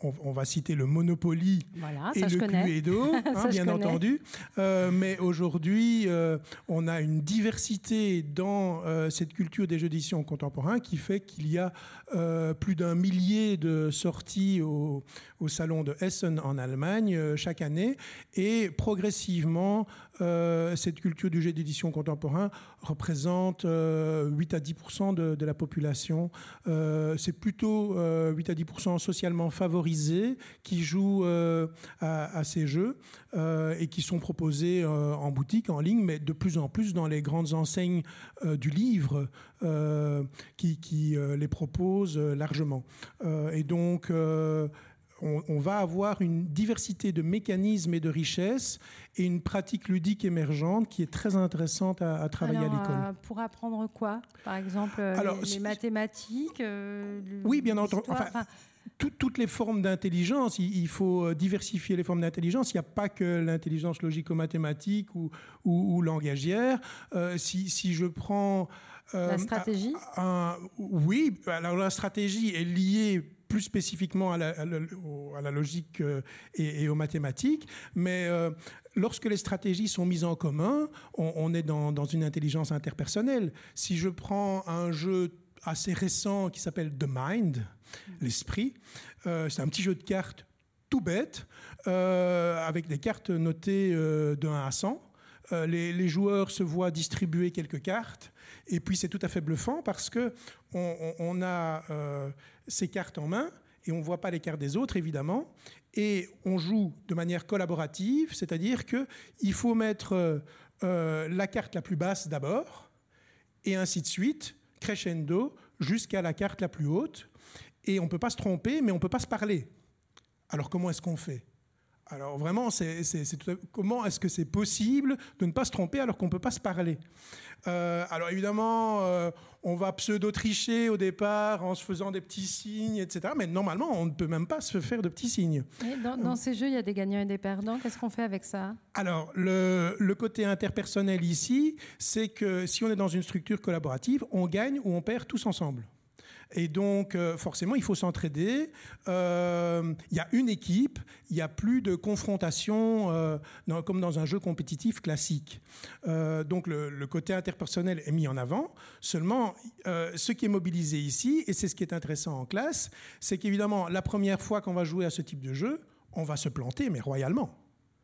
on, on va citer le Monopoly voilà, et ça, le Cluedo, hein, bien entendu. Euh, mais aujourd'hui, euh, on a une diversité dans euh, cette culture des jeux d'édition contemporains qui fait qu'il y a euh, plus d'un millier de sorties au, au salon de Essen en Allemagne euh, chaque année. Et progressivement, euh, cette culture du jeu d'édition contemporain représente euh, huit à dix pour cent de, de la population. Euh, c'est plutôt euh, huit à dix pour cent socialement favorisés qui jouent euh, à, à ces jeux euh, et qui sont proposés euh, en boutique, en ligne, mais de plus en plus dans les grandes enseignes euh, du livre euh, qui, qui euh, les proposent largement. Euh, et donc, euh, on, on va avoir une diversité de mécanismes et de richesses et une pratique ludique émergente qui est très intéressante à, à travailler Alors, à l'école. Euh, pour apprendre quoi? Par exemple, Alors, les, les mathématiques euh, Oui, bien entendu. Enfin, enfin, tout, toutes les formes d'intelligence, il, il faut diversifier les formes d'intelligence. Il n'y a pas que l'intelligence logico-mathématique ou, ou, ou langagière. Euh, si, si je prends... Euh, la stratégie un, un, Oui, alors la stratégie est liée plus spécifiquement à la, à la, à la logique et, et aux mathématiques, mais euh, lorsque les stratégies sont mises en commun, on, on est dans, dans une intelligence interpersonnelle. Si je prends un jeu assez récent qui s'appelle The Mind, l'esprit, euh, c'est un petit jeu de cartes tout bête, euh, avec des cartes notées euh, de un à cent. Euh, les, les joueurs se voient distribuer quelques cartes, et puis c'est tout à fait bluffant parce que on, on, on a euh, ces cartes en main et on ne voit pas les cartes des autres, évidemment, et on joue de manière collaborative, c'est-à-dire qu'il faut mettre euh, la carte la plus basse d'abord, et ainsi de suite, crescendo, jusqu'à la carte la plus haute, et on ne peut pas se tromper, mais on ne peut pas se parler. Alors comment est-ce qu'on fait ? Alors vraiment, c'est, c'est, c'est tout, comment est-ce que c'est possible de ne pas se tromper alors qu'on ne peut pas se parler ? euh, Alors évidemment, euh, on va pseudo-tricher au départ en se faisant des petits signes, et cetera. Mais normalement, on ne peut même pas se faire de petits signes. Et dans, dans ces jeux, il y a des gagnants et des perdants. Qu'est-ce qu'on fait avec ça ? Alors, le, le côté interpersonnel ici, c'est que si on est dans une structure collaborative, on gagne ou on perd tous ensemble. Et donc, euh, forcément, il faut s'entraider. Euh, il y a une équipe, il n'y a plus de confrontation euh, dans, comme dans un jeu compétitif classique. Euh, donc, le, le côté interpersonnel est mis en avant. Seulement, euh, ce qui est mobilisé ici, et c'est ce qui est intéressant en classe, c'est qu'évidemment, la première fois qu'on va jouer à ce type de jeu, on va se planter, mais royalement.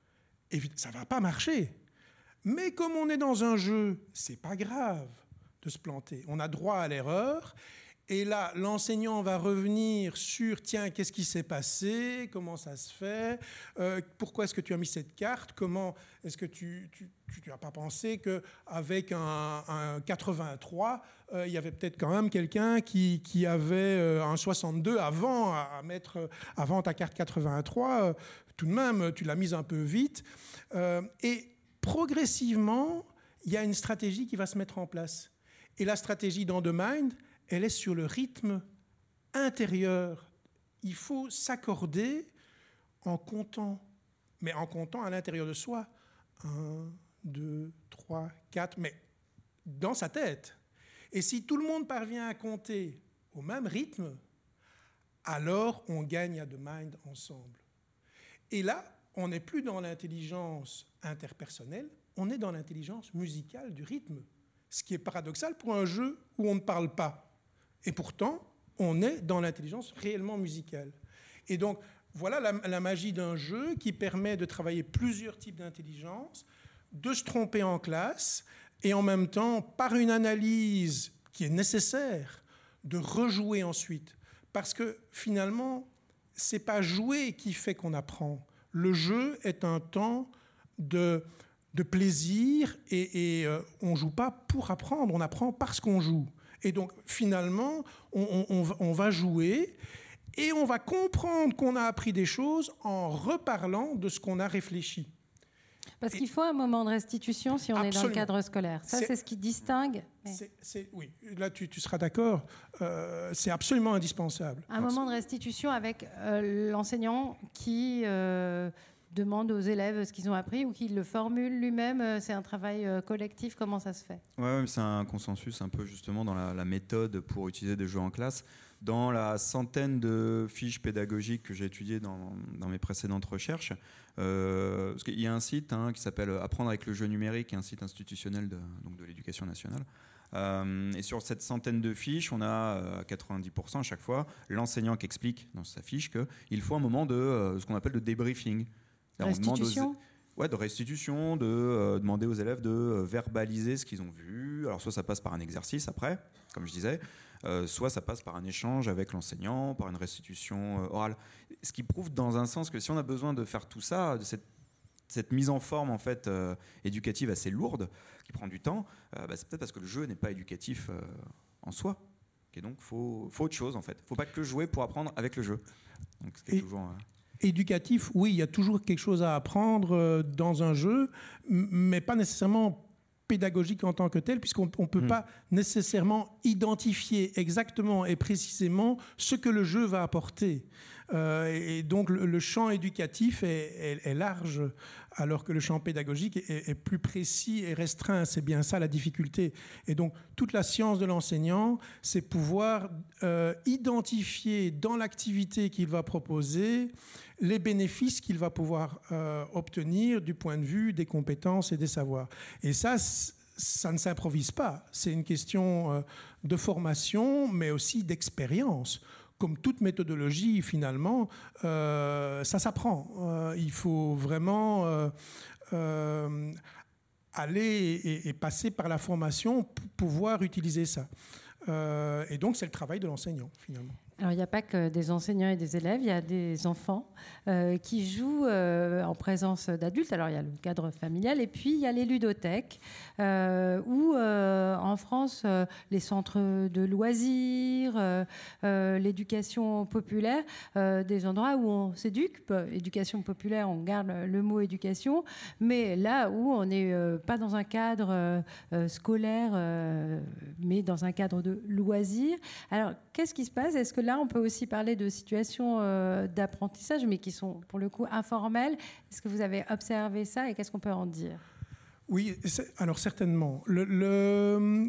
Et ça ne va pas marcher. Mais comme on est dans un jeu, ce n'est pas grave de se planter. On a droit à l'erreur. Et là, l'enseignant va revenir sur, tiens, qu'est-ce qui s'est passé, comment ça se fait, euh, pourquoi est-ce que tu as mis cette carte, comment est-ce que tu n'as pas pensé qu'avec un, un quatre-vingt-trois, euh, il y avait peut-être quand même quelqu'un qui, qui avait euh, un soixante-deux avant, à mettre, avant ta carte quatre-vingt-trois, euh, tout de même, tu l'as mise un peu vite. Euh, et progressivement, il y a une stratégie qui va se mettre en place. Et la stratégie dans The Mind, elle est sur le rythme intérieur. Il faut s'accorder en comptant, mais en comptant à l'intérieur de soi. Un, deux, trois, quatre, mais dans sa tête. Et si tout le monde parvient à compter au même rythme, alors on gagne à The Mind ensemble. Et là, on n'est plus dans l'intelligence interpersonnelle, on est dans l'intelligence musicale du rythme. Ce qui est paradoxal pour un jeu où on ne parle pas. Et pourtant, on est dans l'intelligence réellement musicale. Et donc, voilà la, la magie d'un jeu qui permet de travailler plusieurs types d'intelligence, de se tromper en classe, et en même temps, par une analyse qui est nécessaire, de rejouer ensuite. Parce que finalement, ce n'est pas jouer qui fait qu'on apprend. Le jeu est un temps de, de plaisir, et, et euh, on ne joue pas pour apprendre, on apprend parce qu'on joue. Et donc, finalement, on, on, on va jouer et on va comprendre qu'on a appris des choses en reparlant de ce qu'on a réfléchi. Parce et qu'il faut un moment de restitution si on absolument. Est dans le cadre scolaire. Ça, c'est, c'est ce qui distingue. Mais... C'est, c'est, oui, là, tu, tu seras d'accord. Euh, c'est absolument indispensable. Un moment de restitution avec euh, l'enseignant qui... Euh, demande aux élèves ce qu'ils ont appris ou qu'ils le formulent lui-même. C'est un travail collectif. Comment ça se fait ? Ouais, c'est un consensus un peu justement dans la, la méthode pour utiliser des jeux en classe. dans la centaine de fiches pédagogiques que j'ai étudiées dans, dans mes précédentes recherches, euh, parce qu'il y a un site hein, qui s'appelle Apprendre avec le jeu numérique, un site institutionnel de, donc de l'éducation nationale. Euh, et sur cette centaine de fiches, on a à quatre-vingt-dix pour cent à chaque fois l'enseignant qui explique dans sa fiche qu'il faut un moment de euh, ce qu'on appelle de débriefing. Restitution. Ouais, de restitution, de euh, demander aux élèves de euh, verbaliser ce qu'ils ont vu. Alors soit ça passe par un exercice après, comme je disais, euh, soit ça passe par un échange avec l'enseignant, par une restitution euh, orale. Ce qui prouve dans un sens que si on a besoin de faire tout ça, de cette, cette mise en forme en fait euh, éducative assez lourde, qui prend du temps, euh, bah, c'est peut-être parce que le jeu n'est pas éducatif euh, en soi. Et donc faut, faut autre chose en fait. Faut pas que jouer pour apprendre avec le jeu. Donc c'est Et... toujours. Euh... Éducatif, oui, il y a toujours quelque chose à apprendre dans un jeu, mais pas nécessairement pédagogique en tant que tel, puisqu'on ne peut mmh. pas nécessairement identifier exactement et précisément ce que le jeu va apporter. Euh, et donc le, le champ éducatif est, est, est large, alors que le champ pédagogique est, est plus précis et restreint. C'est bien ça la difficulté. Et donc toute la science de l'enseignant, c'est pouvoir euh, identifier dans l'activité qu'il va proposer les bénéfices qu'il va pouvoir euh, obtenir du point de vue des compétences et des savoirs. Et ça, ça ne s'improvise pas. C'est une question euh, de formation, mais aussi d'expérience. Comme toute méthodologie, finalement, euh, ça s'apprend. Euh, il faut vraiment euh, euh, aller et, et passer par la formation pour pouvoir utiliser ça. Euh, et donc, c'est le travail de l'enseignant, finalement. Alors, il n'y a pas que des enseignants et des élèves, il y a des enfants euh, qui jouent euh, en présence d'adultes. Alors, il y a le cadre familial et puis il y a les ludothèques euh, où, euh, en France, euh, les centres de loisirs, euh, euh, l'éducation populaire, euh, des endroits où on s'éduque. Éducation populaire, on garde le mot éducation, mais là où on n'est euh, pas dans un cadre euh, scolaire, euh, mais dans un cadre de loisirs. Alors, qu'est-ce qui se passe ? Est-ce que là, on peut aussi parler de situations euh, d'apprentissage, mais qui sont pour le coup informelles. Est-ce que vous avez observé ça et qu'est-ce qu'on peut en dire ? Oui, alors certainement. Le, le,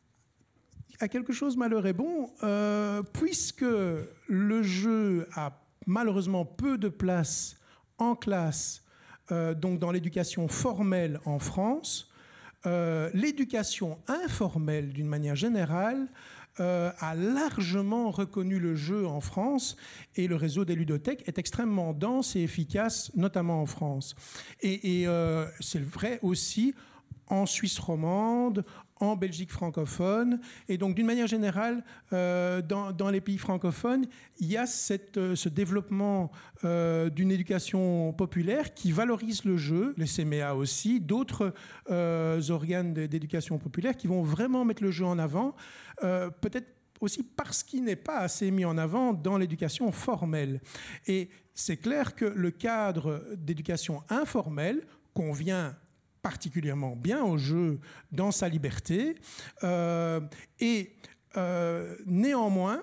à quelque chose, malheur est bon, euh, puisque le jeu a malheureusement peu de place en classe, euh, donc dans l'éducation formelle en France, euh, l'éducation informelle, d'une manière générale, Euh, a largement reconnu le jeu en France et le réseau des ludothèques est extrêmement dense et efficace, notamment en France. Et, et euh, c'est vrai aussi en Suisse romande, en Belgique francophone. Et donc, d'une manière générale, euh, dans, dans les pays francophones, il y a cette, euh, ce développement euh, d'une éducation populaire qui valorise le jeu, les C M E A aussi, d'autres euh, organes d'éducation populaire qui vont vraiment mettre le jeu en avant, euh, peut-être aussi parce qu'il n'est pas assez mis en avant dans l'éducation formelle. Et c'est clair que le cadre d'éducation informelle convient particulièrement bien au jeu dans sa liberté. Euh, et euh, néanmoins,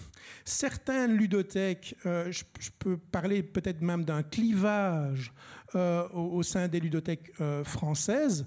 certaines ludothèques, euh, je, je peux parler peut-être même d'un clivage euh, au, au sein des ludothèques euh, françaises,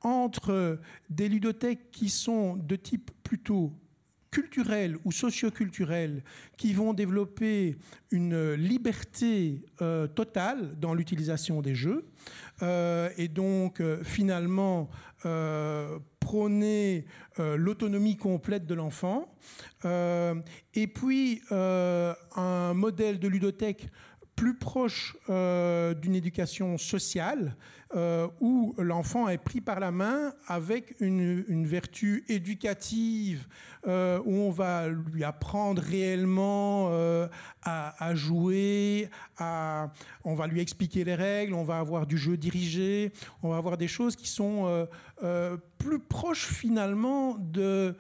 entre des ludothèques qui sont de type plutôt culturels ou socioculturels qui vont développer une liberté euh, totale dans l'utilisation des jeux euh, et donc euh, finalement euh, prôner euh, l'autonomie complète de l'enfant euh, et puis euh, un modèle de ludothèque plus proche euh, d'une éducation sociale euh, où l'enfant est pris par la main avec une, une vertu éducative euh, où on va lui apprendre réellement euh, à, à jouer, à, on va lui expliquer les règles, on va avoir du jeu dirigé, on va avoir des choses qui sont euh, euh, plus proches finalement de,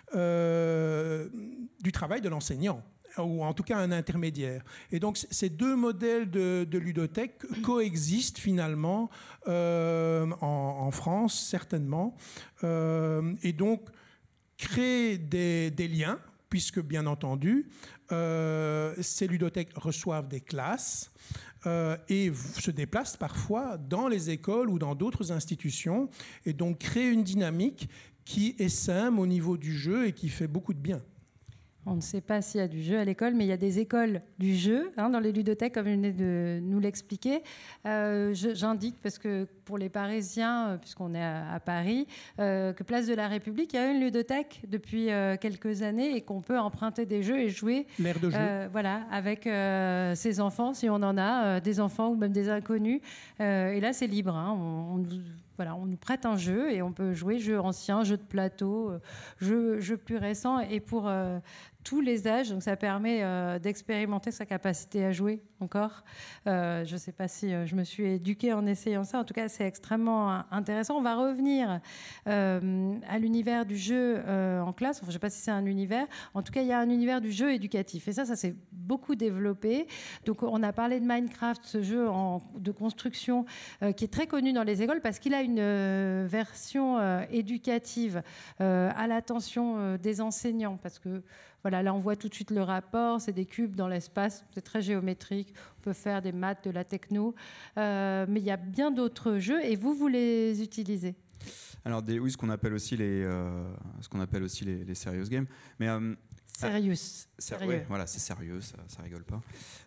euh, du travail de l'enseignant, ou en tout cas un intermédiaire. Et donc ces deux modèles de, de ludothèque coexistent finalement euh, en, en France, certainement, euh, et donc créent des, des liens, puisque bien entendu, euh, ces ludothèques reçoivent des classes euh, et se déplacent parfois dans les écoles ou dans d'autres institutions, et donc créent une dynamique qui essaime au niveau du jeu et qui fait beaucoup de bien. On ne sait pas s'il y a du jeu à l'école, mais il y a des écoles du jeu hein, dans les ludothèques, comme je venais de nous l'expliquer. Euh, je, j'indique, parce que pour les Parisiens, puisqu'on est à, à Paris, euh, que Place de la République, il y a une ludothèque depuis euh, quelques années et qu'on peut emprunter des jeux et jouer L'aire de jeu. Euh, voilà, avec euh, ses enfants, si on en a, euh, des enfants ou même des inconnus. Euh, et là, c'est libre. Hein, on, on Voilà, on nous prête un jeu et on peut jouer jeux anciens, jeux de plateau, euh, jeux, jeux plus récents et pour euh, tous les âges. Donc ça permet euh, d'expérimenter sa capacité à jouer encore. Euh, je ne sais pas si euh, je me suis éduquée en essayant ça. En tout cas, c'est extrêmement intéressant. On va revenir euh, à l'univers du jeu euh, en classe. Enfin, je ne sais pas si c'est un univers. En tout cas, il y a un univers du jeu éducatif. Et ça, ça s'est beaucoup développé. Donc on a parlé de Minecraft, ce jeu en, de construction euh, qui est très connu dans les écoles parce qu'il a une euh, version euh, éducative euh, à l'attention euh, des enseignants parce que voilà, là on voit tout de suite le rapport, c'est des cubes dans l'espace, c'est très géométrique, on peut faire des maths, de la techno, euh, mais il y a bien d'autres jeux et vous, vous les utilisez. Alors des, oui, ce qu'on appelle aussi les, euh, ce qu'on appelle aussi les, les serious games, mais euh, Sérieux. ah, sérieux. Ouais, voilà, c'est sérieux, ça, ça rigole pas.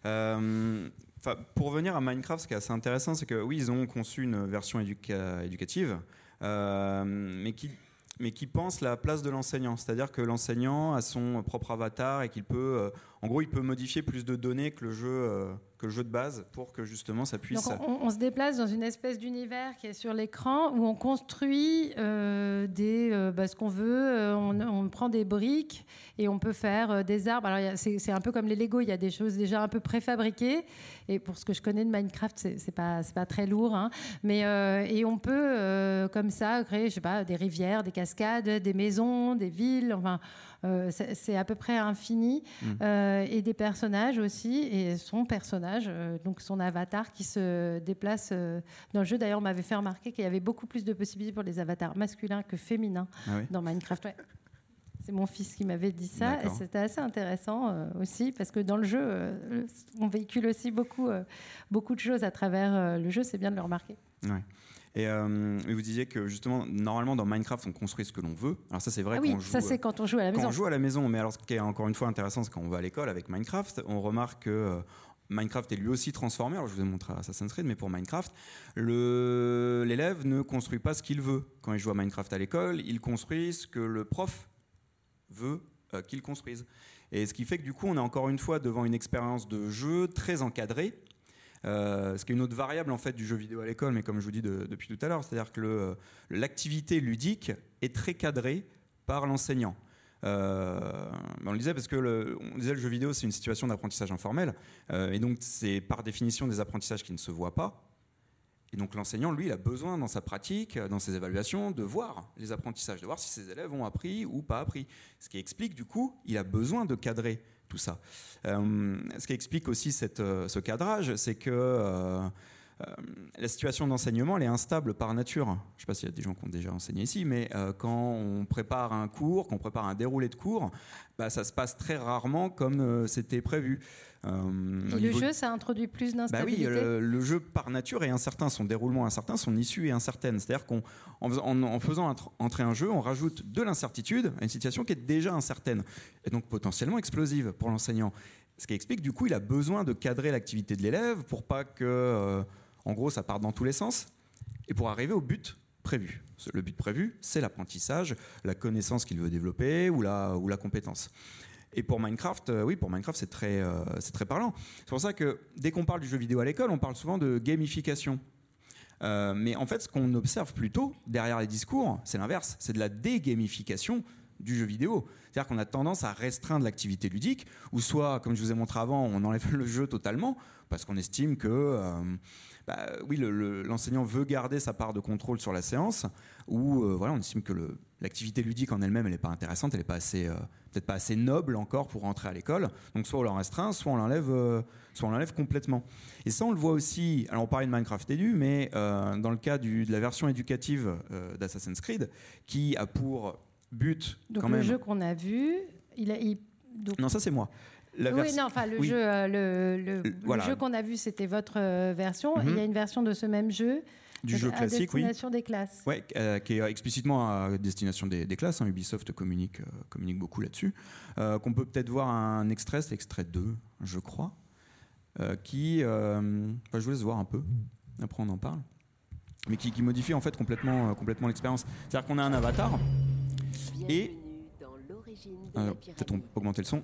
Euh, pour revenir à Minecraft, ce qui est assez intéressant, c'est que oui, ils ont conçu une version éduca- éducative, euh, mais qui mais qui pense la place de l'enseignant. C'est-à-dire que l'enseignant a son propre avatar et qu'il peut, euh, en gros, il peut modifier plus de données que le jeu, euh, que le jeu de base pour que justement ça puisse... Donc on, on se déplace dans une espèce d'univers qui est sur l'écran où on construit euh, des, euh, bah, ce qu'on veut, euh, on, on prend des briques et on peut faire euh, des arbres. Alors y a, c'est, c'est un peu comme les Lego, il y a des choses déjà un peu préfabriquées et pour ce que je connais de Minecraft, c'est, c'est pas, c'est pas très lourd, hein. Mais euh, et on peut euh, comme ça créer, je sais pas, des rivières, des cascades, des maisons, des villes, enfin... Euh, c'est, c'est à peu près infini, mmh. euh, et des personnages aussi, et son personnage, euh, donc son avatar qui se déplace euh, dans le jeu. D'ailleurs, on m'avait fait remarquer qu'il y avait beaucoup plus de possibilités pour les avatars masculins que féminins ah oui. dans Minecraft. Ouais. C'est mon fils qui m'avait dit ça, D'accord. et c'était assez intéressant euh, aussi, parce que dans le jeu, euh, on véhicule aussi beaucoup, euh, beaucoup de choses à travers euh, le jeu, c'est bien de le remarquer. Ouais. Et, euh, et vous disiez que justement, normalement dans Minecraft, on construit ce que l'on veut. Alors ça, c'est vrai. Ah oui, quand on joue, ça c'est quand on joue à la maison. Quand on joue à la maison, mais alors ce qui est encore une fois intéressant, c'est quand on va à l'école avec Minecraft, on remarque que euh, Minecraft est lui aussi transformé. Alors je vous ai montré Assassin's Creed, mais pour Minecraft, le, l'élève ne construit pas ce qu'il veut. Quand il joue à Minecraft à l'école, il construit ce que le prof veut euh, qu'il construise. Et ce qui fait que du coup, on est encore une fois devant une expérience de jeu très encadrée. Euh, ce qui est une autre variable en fait du jeu vidéo à l'école, mais comme je vous dis de, depuis tout à l'heure, c'est-à-dire que le, l'activité ludique est très cadrée par l'enseignant. Euh, on le disait parce que le, on disait le jeu vidéo c'est une situation d'apprentissage informel, euh, et donc c'est par définition des apprentissages qui ne se voient pas. Et donc l'enseignant, lui, il a besoin dans sa pratique, dans ses évaluations, de voir les apprentissages, de voir si ses élèves ont appris ou pas appris. Ce qui explique du coup, il a besoin de cadrer tout ça. Euh, ce qui explique aussi cette, euh, ce cadrage, c'est que euh, euh, la situation d'enseignement, elle est instable par nature. Je ne sais pas s'il y a des gens qui ont déjà enseigné ici, mais euh, quand on prépare un cours, qu'on prépare un déroulé de cours, bah, ça se passe très rarement comme euh, c'était prévu. Euh, Et le jeu, ça introduit plus d'instabilité. Bah oui, le, le jeu par nature est incertain, son déroulement incertain, son issue est incertaine. C'est-à-dire qu'en en, en faisant entrer un jeu, on rajoute de l'incertitude à une situation qui est déjà incertaine et donc potentiellement explosive pour l'enseignant. Ce qui explique du coup, il a besoin de cadrer l'activité de l'élève pour pas que, euh, en gros, ça parte dans tous les sens et pour arriver au but prévu. Le but prévu, c'est l'apprentissage, la connaissance qu'il veut développer ou la, ou la compétence. Et pour Minecraft, euh, oui, pour Minecraft, c'est très, euh, c'est très parlant. C'est pour ça que dès qu'on parle du jeu vidéo à l'école, on parle souvent de gamification. Euh, mais en fait, ce qu'on observe plutôt derrière les discours, c'est l'inverse. C'est de la dégamification du jeu vidéo. C'est-à-dire qu'on a tendance à restreindre l'activité ludique, ou soit, comme je vous ai montré avant, on enlève le jeu totalement, parce qu'on estime que euh, bah, oui, le, le, l'enseignant veut garder sa part de contrôle sur la séance, ou euh, voilà, on estime que le, l'activité ludique en elle-même, elle n'est pas intéressante, elle n'est pas assez, euh, peut-être pas assez noble encore pour rentrer à l'école. Donc soit on l'en restreint, soit on l'enlève, euh, soit on l'enlève complètement. Et ça, on le voit aussi. Alors on parlait de Minecraft Edu, mais euh, dans le cas du, de la version éducative euh, d'Assassin's Creed, qui a pour but donc quand le même. jeu qu'on a vu, il a. Il, donc... Non, ça c'est moi. La oui, vers... non, enfin le oui. jeu, euh, le, le, voilà. le jeu qu'on a vu, c'était votre euh, version. Mm-hmm. Il y a une version de ce même jeu. du jeu classique, oui. À destination des classes. Ouais, euh, qui est explicitement à destination des, des classes. Hein. Ubisoft communique, euh, communique beaucoup là-dessus. Euh, qu'on peut peut-être voir un extrait, c'est l'extrait deux, je crois, euh, qui... Euh, enfin, je vous laisse voir un peu, après on en parle. Mais qui, qui modifie en fait complètement, euh, complètement l'expérience. C'est-à-dire qu'on a un avatar, et... Euh, peut-être on peut augmenter le son.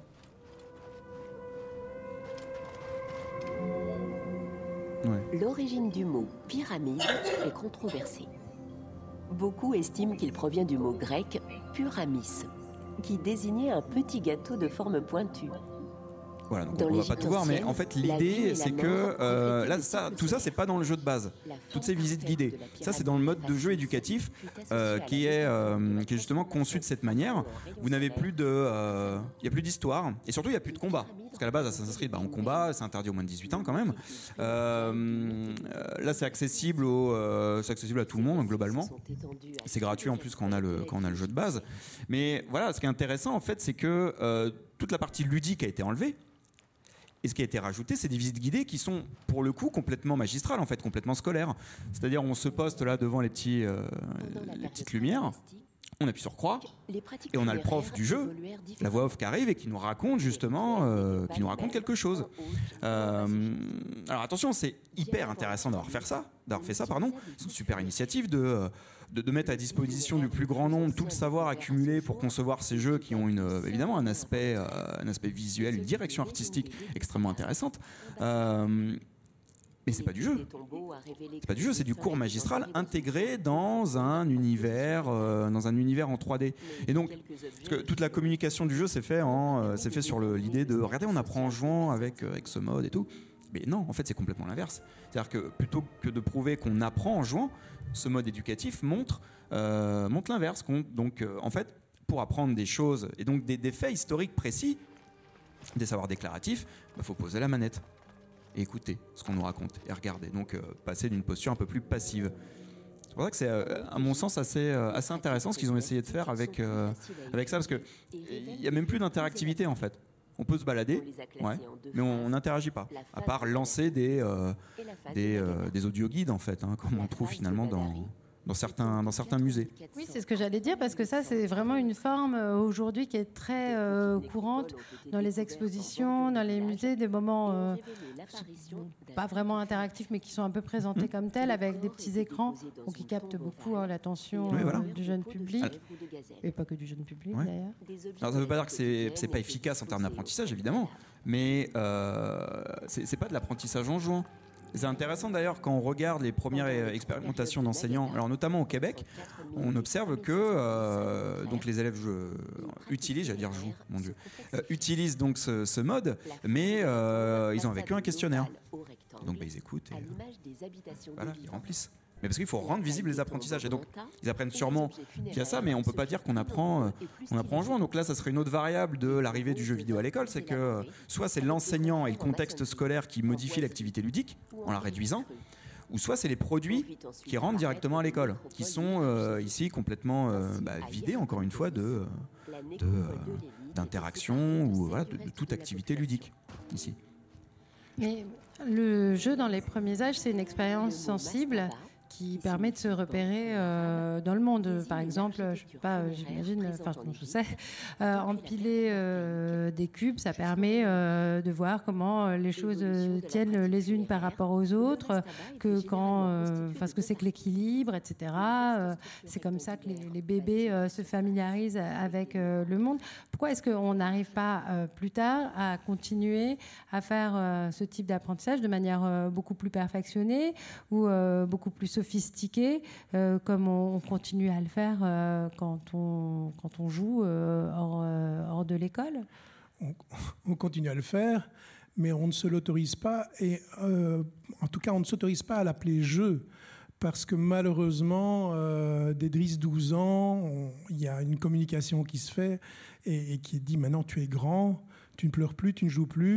Ouais. L'origine du mot pyramide est controversée. Beaucoup estiment qu'il provient du mot grec puramis, qui désignait un petit gâteau de forme pointue. Voilà, donc on ne va pas tout voir, mais en fait l'idée c'est que euh, là, ça, tout ça c'est pas dans le jeu de base. Toutes ces visites guidées, ça c'est dans le mode de jeu éducatif euh, qui est euh, qui est justement conçu de cette manière. Vous n'avez plus de, il euh, y a plus d'histoire et surtout il y a plus de combat. Parce qu'à la base Assassin's Creed, bah, on combat, c'est interdit aux moins de dix-huit ans quand même. Euh, là c'est accessible au, euh, c'est accessible à tout le monde globalement. C'est gratuit en plus quand on a le quand on a le jeu de base. Mais voilà, ce qui est intéressant en fait, c'est que euh, toute la partie ludique a été enlevée. Et ce qui a été rajouté, c'est des visites guidées qui sont, pour le coup, complètement magistrales, en fait, complètement scolaires. C'est-à-dire, on se poste là devant les, petits, euh, les petites lumières, on appuie sur croix, et on a le prof du jeu, la voix off qui arrive et qui nous raconte justement, euh, qui nous raconte quelque chose. Euh, alors attention, c'est hyper intéressant d'avoir fait ça, d'avoir fait ça, pardon. C'est une super initiative de. De, de mettre à disposition du plus grand nombre tout le savoir accumulé pour concevoir ces jeux qui ont une, euh, évidemment un aspect, euh, un aspect visuel, une direction artistique extrêmement intéressante. Euh, mais c'est pas du jeu. C'est pas du jeu, c'est du cours magistral intégré dans un univers, euh, dans un univers en trois D. Et donc, parce que toute la communication du jeu s'est fait en, euh, s'est fait sur le, l'idée de regardez, on apprend en jouant avec, avec ce mode et tout. Mais non, en fait, c'est complètement l'inverse. C'est-à-dire que plutôt que de prouver qu'on apprend en jouant, ce mode éducatif montre, euh, montre l'inverse. Donc, euh, en fait, pour apprendre des choses et donc des, des faits historiques précis, des savoirs déclaratifs, il bah, faut poser la manette et écouter ce qu'on nous raconte et regarder. Donc, euh, passer d'une posture un peu plus passive. C'est pour ça que c'est, euh, à mon sens, assez, euh, assez intéressant ce qu'ils ont essayé de faire avec, euh, avec ça, parce qu'il n'y a même plus d'interactivité, en fait. On peut se balader, ouais, mais on n'interagit pas, à part lancer des, euh, des, euh, des audio-guides, en fait, hein, comme on trouve finalement dans, dans, certains, dans certains musées. Oui, c'est ce que j'allais dire, parce que ça, c'est vraiment une forme euh, aujourd'hui qui est très euh, courante dans les expositions, dans les musées, des moments euh, pas vraiment interactifs, mais qui sont un peu présentés mmh. comme tels, avec des petits écrans donc, qui captent beaucoup hein, l'attention oui, voilà. euh, du jeune public, ah. et pas que du jeune public ouais. d'ailleurs. Alors, ça ne veut pas dire que c'est, c'est pas efficace en termes d'apprentissage, évidemment, mais euh, c'est, c'est pas de l'apprentissage en jouant. C'est intéressant d'ailleurs quand on regarde les premières expérimentations d'enseignants, alors notamment au Québec, on observe que euh, donc les élèves jouent, utilisent, j'allais dire jouent, mon Dieu, euh, utilisent donc ce, ce mode, mais euh, ils ont avec eux un questionnaire. Donc bah, ils écoutent et euh, voilà, ils remplissent. Mais parce qu'il faut rendre visibles les apprentissages. Et donc, ils apprennent sûrement qu'il y a ça, mais on ne peut pas dire qu'on apprend, euh, on apprend en jouant. Donc là, ça serait une autre variable de l'arrivée du jeu vidéo à l'école. C'est que euh, soit c'est l'enseignant et le contexte scolaire qui modifient l'activité ludique en la réduisant, ou soit c'est les produits qui rentrent directement à l'école, qui sont euh, ici complètement euh, bah, vidés, encore une fois, de, de, euh, d'interaction ou voilà, de, de toute activité ludique, ici. Mais le jeu dans les premiers âges, c'est une expérience sensible qui permet de se repérer euh, dans le monde. Par exemple, je sais pas, j'imagine, enfin, je sais, euh, empiler euh, des cubes, ça permet euh, de voir comment les choses tiennent les unes par rapport aux autres, que quand, euh, enfin, ce que c'est que l'équilibre, et cetera. Euh, c'est comme ça que les, les bébés euh, se familiarisent avec euh, le monde. Pourquoi est-ce qu'on n'arrive pas euh, plus tard à continuer à faire euh, ce type d'apprentissage de manière euh, beaucoup plus perfectionnée ou euh, beaucoup plus sophistiqué, euh, comme on, on continue à le faire euh, quand, on, quand on joue euh, hors, euh, hors de l'école? on, on continue à le faire, mais on ne se l'autorise pas, et euh, en tout cas, on ne s'autorise pas à l'appeler jeu, parce que malheureusement, euh, dès dix douze ans, il y a une communication qui se fait et, et qui dit maintenant tu es grand, tu ne pleures plus, tu ne joues plus,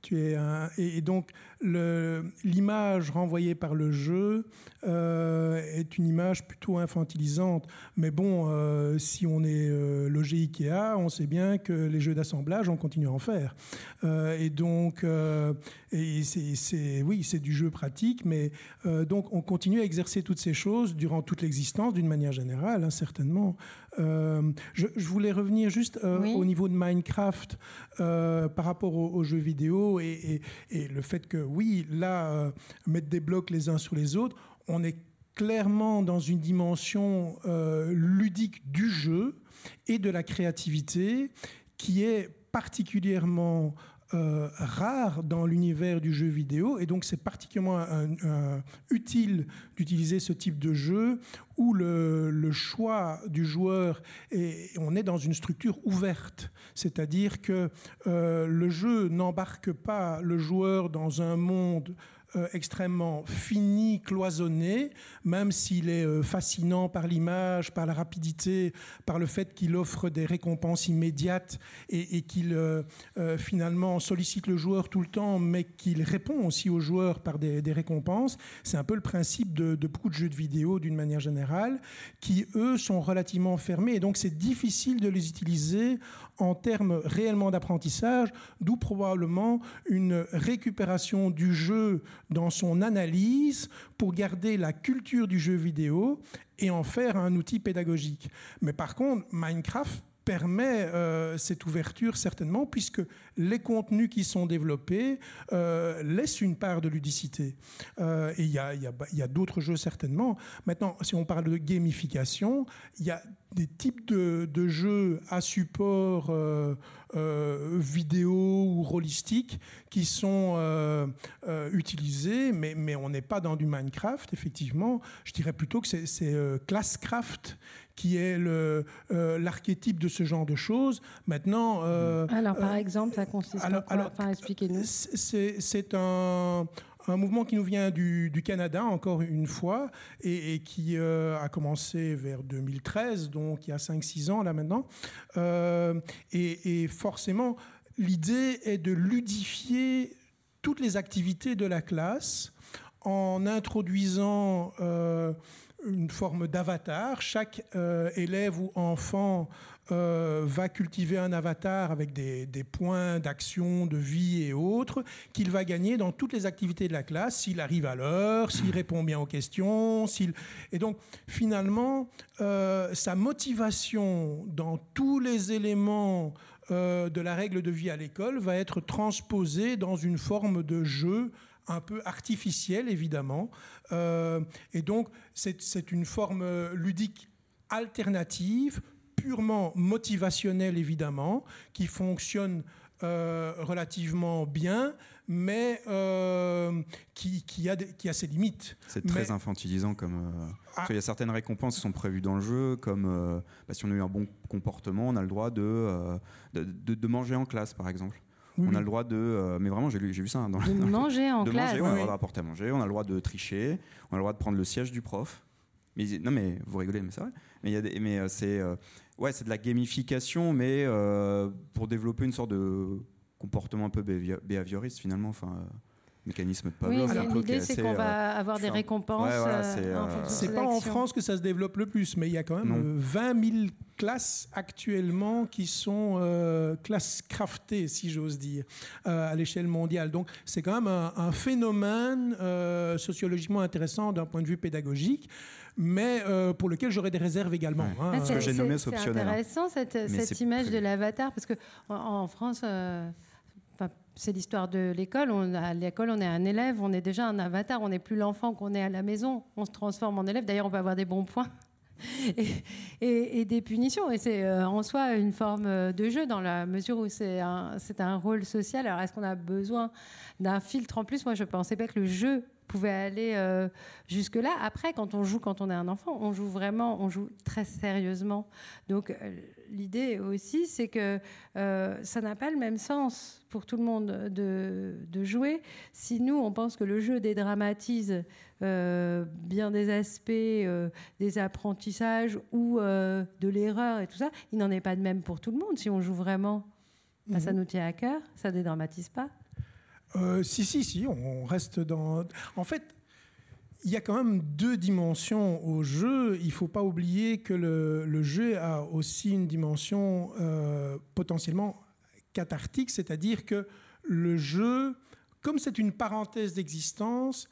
Tu es un, et, et donc le, l'image renvoyée par le jeu euh, est une image plutôt infantilisante. Mais bon, euh, si on est euh, logé Ikea, on sait bien que les jeux d'assemblage, on continue à en faire. Euh, et donc, euh, et c'est, c'est, oui, c'est du jeu pratique, mais euh, donc on continue à exercer toutes ces choses durant toute l'existence, d'une manière générale, hein, certainement. Euh, je, je voulais revenir juste euh, oui. au niveau de Minecraft euh, par rapport aux, aux jeux vidéo et, et, et le fait que, oui, là, euh, mettre des blocs les uns sur les autres, on est clairement dans une dimension euh, ludique du jeu et de la créativité qui est particulièrement Euh, rare dans l'univers du jeu vidéo, et donc c'est particulièrement un, un, utile d'utiliser ce type de jeu où le, le choix du joueur est, on est dans une structure ouverte, c'est-à-dire que euh, le jeu n'embarque pas le joueur dans un monde Euh, extrêmement fini, cloisonné, même s'il est euh, fascinant par l'image, par la rapidité, par le fait qu'il offre des récompenses immédiates et, et qu'il euh, euh, finalement sollicite le joueur tout le temps, mais qu'il répond aussi aux joueurs par des, des récompenses. C'est un peu le principe de, de beaucoup de jeux de vidéo d'une manière générale, qui eux sont relativement fermés, et donc c'est difficile de les utiliser en termes réellement d'apprentissage, d'où probablement une récupération du jeu dans son analyse pour garder la culture du jeu vidéo et en faire un outil pédagogique. Mais par contre, Minecraft permet euh, cette ouverture certainement, puisque les contenus qui sont développés euh, laissent une part de ludicité. Euh, et il y a, y a, y a d'autres jeux certainement. Maintenant, si on parle de gamification, il y a des types de, de jeux à support euh, euh, vidéo ou rôlistique qui sont euh, euh, utilisés, mais, mais on n'est pas dans du Minecraft, effectivement. Je dirais plutôt que c'est, c'est euh, Classcraft qui est le, euh, l'archétype de ce genre de choses. Maintenant... Euh, alors, par euh, exemple, ça consiste alors, en quoi alors, enfin, expliquez-nous. C'est, c'est un... un mouvement qui nous vient du, du Canada, encore une fois, et, et qui euh, a commencé vers deux mille treize, donc il y a cinq six ans là maintenant. Euh, et, et forcément, l'idée est de ludifier toutes les activités de la classe en introduisant euh, une forme d'avatar. Chaque euh, élève ou enfant Euh, va cultiver un avatar avec des, des points d'action, de vie et autres, qu'il va gagner dans toutes les activités de la classe, s'il arrive à l'heure, s'il répond bien aux questions. S'il... Et donc, finalement, euh, sa motivation dans tous les éléments euh, de la règle de vie à l'école va être transposée dans une forme de jeu un peu artificielle, évidemment. Euh, et donc, c'est, c'est une forme ludique alternative, purement motivationnel, évidemment, qui fonctionne euh, relativement bien, mais euh, qui, qui, a des, qui a ses limites. C'est très mais... infantilisant. Comme, euh, ah. il y a certaines récompenses qui sont prévues dans le jeu, comme euh, bah, si on a eu un bon comportement, on a le droit de, euh, de, de, de manger en classe, par exemple. Oui, on oui. a le droit de... Euh, mais vraiment, j'ai, lu, j'ai vu ça. Hein, dans, de dans manger en de classe. Manger, on oui. a le droit de rapporter à manger, on a le droit de tricher, on a le droit de prendre le siège du prof. Mais, non, mais vous rigolez, mais c'est vrai. Mais, y a des, mais euh, c'est... Euh, Ouais, c'est de la gamification, mais euh, pour développer une sorte de comportement un peu behavioriste, finalement, enfin, euh, mécanisme de Pavlov. Oui, alors, l'idée, c'est, c'est qu'on euh, va avoir des récompenses. Ouais, voilà, c'est euh, euh, c'est pas en France que ça se développe le plus, mais il y a quand même euh, vingt mille classes actuellement qui sont euh, classcraftées, si j'ose dire, euh, à l'échelle mondiale. Donc, c'est quand même un, un phénomène euh, sociologiquement intéressant d'un point de vue pédagogique, mais euh, pour lequel j'aurais des réserves également. Ouais. Hein. Ah, c'est, que j'ai nommé c'est optionnel. C'est intéressant, cette, cette image très... de l'avatar, parce qu'en en France, euh, c'est l'histoire de l'école. On, à l'école, on est un élève, on est déjà un avatar, on n'est plus l'enfant qu'on est à la maison. On se transforme en élève. D'ailleurs, on peut avoir des bons points et, et, et des punitions. Et c'est euh, en soi une forme de jeu, dans la mesure où c'est un, c'est un rôle social. Alors, est-ce qu'on a besoin d'un filtre en plus ? Moi, je ne pensais pas que le jeu pouvait aller euh, jusque-là. Après, quand on joue, quand on est un enfant, on joue vraiment, on joue très sérieusement. Donc, euh, l'idée aussi, c'est que euh, ça n'a pas le même sens pour tout le monde de, de jouer. Si nous, on pense que le jeu dédramatise euh, bien des aspects, euh, des apprentissages ou euh, de l'erreur et tout ça, il n'en est pas de même pour tout le monde. Si on joue vraiment, bah, ça nous tient à cœur, ça ne dédramatise pas. euh, Si, si, si, on reste dans... En fait, il y a quand même deux dimensions au jeu. Il ne faut pas oublier que le, le jeu a aussi une dimension euh, potentiellement cathartique, c'est-à-dire que le jeu, comme c'est une parenthèse d'existence,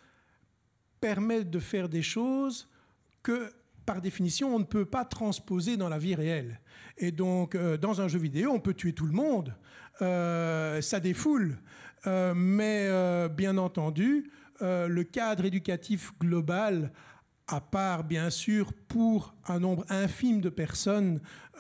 permet de faire des choses que, par définition, on ne peut pas transposer dans la vie réelle. Et donc, euh, dans un jeu vidéo, on peut tuer tout le monde. Euh, ça défoule. Euh, mais, euh, bien entendu, euh, le cadre éducatif global, à part, bien sûr, pour un nombre infime de personnes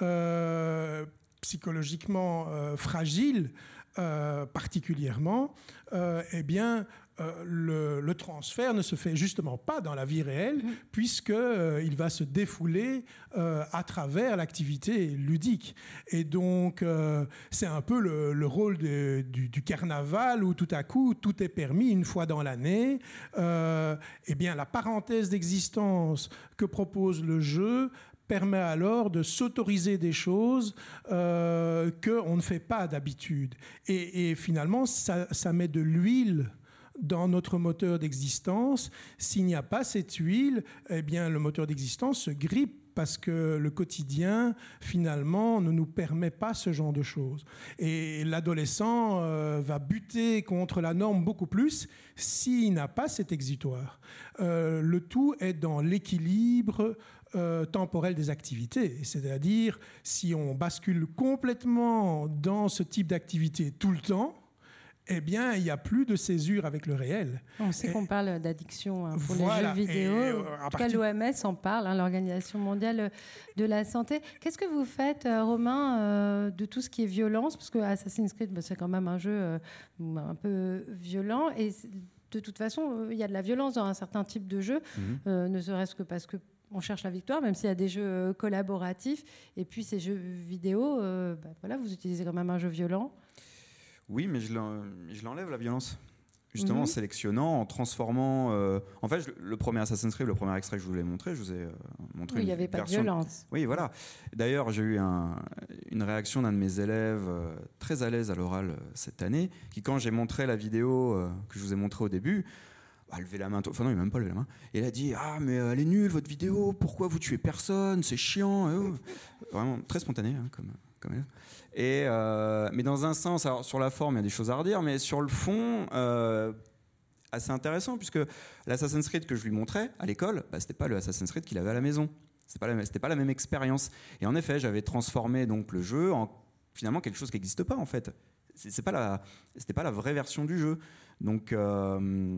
euh, psychologiquement euh, fragiles, euh, particulièrement, euh, eh bien... Euh, le, le transfert ne se fait justement pas dans la vie réelle, mmh. puisqu'il euh, va se défouler euh, à travers l'activité ludique. Et donc, euh, c'est un peu le, le rôle de, du, du carnaval où tout à coup, tout est permis une fois dans l'année. Euh, eh bien, la parenthèse d'existence que propose le jeu permet alors de s'autoriser des choses euh, qu'on ne fait pas d'habitude. Et, et finalement, ça, ça met de l'huile dans notre moteur d'existence. S'il n'y a pas cette huile, eh bien, le moteur d'existence se grippe parce que le quotidien, finalement, ne nous permet pas ce genre de choses. Et l'adolescent euh, va buter contre la norme beaucoup plus s'il n'a pas cet exutoire. Euh, le tout est dans l'équilibre euh, temporel des activités. C'est-à-dire, si on bascule complètement dans ce type d'activité tout le temps, eh bien, il n'y a plus de césure avec le réel. On sait et qu'on parle d'addiction pour voilà, les jeux vidéo. Et, en tout partir... cas, l'O M S en parle, hein, l'Organisation mondiale de la santé. Qu'est-ce que vous faites, Romain, euh, de tout ce qui est violence ? Parce que Assassin's Creed, bah, c'est quand même un jeu euh, un peu violent. Et de toute façon, il y a de la violence dans un certain type de jeu, mm-hmm. euh, ne serait-ce que parce que on cherche la victoire, même s'il y a des jeux collaboratifs. Et puis, ces jeux vidéo, euh, bah, voilà, vous utilisez quand même un jeu violent. Oui, mais je l'enlève, la violence. Justement, mmh. en sélectionnant, en transformant... Euh, en fait, je, le premier Assassin's Creed, le premier extrait que je vous ai montré, je vous ai euh, montré oui, une il n'y avait version... pas de violence. Oui, voilà. D'ailleurs, j'ai eu un, une réaction d'un de mes élèves euh, très à l'aise à l'oral euh, cette année, qui, quand j'ai montré la vidéo euh, que je vous ai montrée au début, a levé la main... Enfin non, il n'a même pas levé la main. Et il a dit « Ah, mais elle est nulle, votre vidéo. Pourquoi vous tuez personne? C'est chiant. » Vraiment très spontané, hein, comme, comme élève. Et euh, mais dans un sens, alors sur la forme, il y a des choses à redire, mais sur le fond, euh, assez intéressant, puisque l'Assassin's Creed que je lui montrais à l'école, bah, c'était pas le Assassin's Creed qu'il avait à la maison. C'était pas la, c'était pas la même expérience. Et en effet, j'avais transformé donc le jeu en finalement quelque chose qui n'existe pas en fait. C'est, c'est pas la, c'était pas la vraie version du jeu. Donc euh,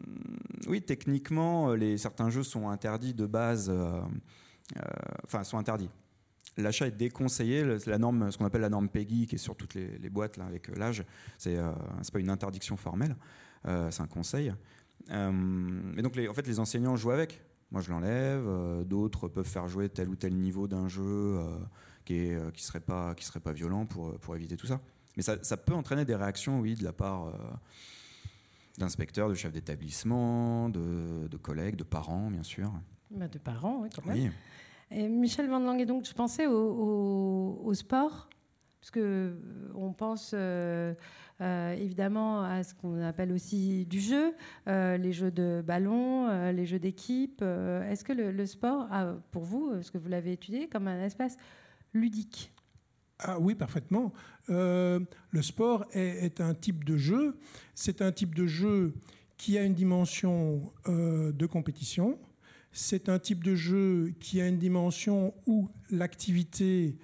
oui, techniquement, les certains jeux sont interdits de base. Euh, euh, enfin, sont interdits. L'achat est déconseillé. La norme, ce qu'on appelle la norme PEGI, qui est sur toutes les, les boîtes là, avec l'âge, c'est, euh, c'est pas une interdiction formelle, euh, c'est un conseil. Euh, et donc, les, en fait, les enseignants jouent avec. Moi, je l'enlève. Euh, d'autres peuvent faire jouer tel ou tel niveau d'un jeu euh, qui est, euh, qui serait pas, qui serait pas violent pour pour éviter tout ça. Mais ça, ça peut entraîner des réactions, oui, de la part euh, d'inspecteurs, de chefs d'établissement, de, de collègues, de parents, bien sûr. Bah, de parents, oui, quand même. Oui. Et Michel Van Lange, donc je pensais au, au, au sport, parce que on pense euh, euh, évidemment à ce qu'on appelle aussi du jeu, euh, les jeux de ballon, euh, les jeux d'équipe. Euh, est-ce que le, le sport, a, pour vous, est-ce que vous l'avez étudié comme un espace ludique ? Ah oui, parfaitement. Euh, le sport est, est un type de jeu. C'est un type de jeu qui a une dimension euh, de compétition. C'est un type de jeu qui a une dimension où l'activité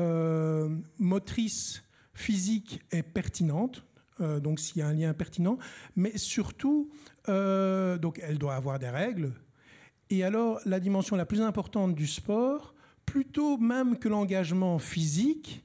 euh, motrice, physique est pertinente, euh, donc s'il y a un lien pertinent, mais surtout, euh, donc elle doit avoir des règles. Et alors, la dimension la plus importante du sport, plutôt même que l'engagement physique,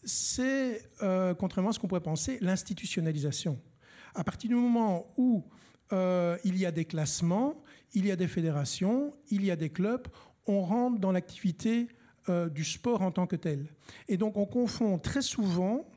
c'est, euh, contrairement à ce qu'on pourrait penser, l'institutionnalisation. À partir du moment où euh, il y a des classements, il y a des fédérations, il y a des clubs, on rentre dans l'activité euh, du sport en tant que tel. Et donc on confond très souvent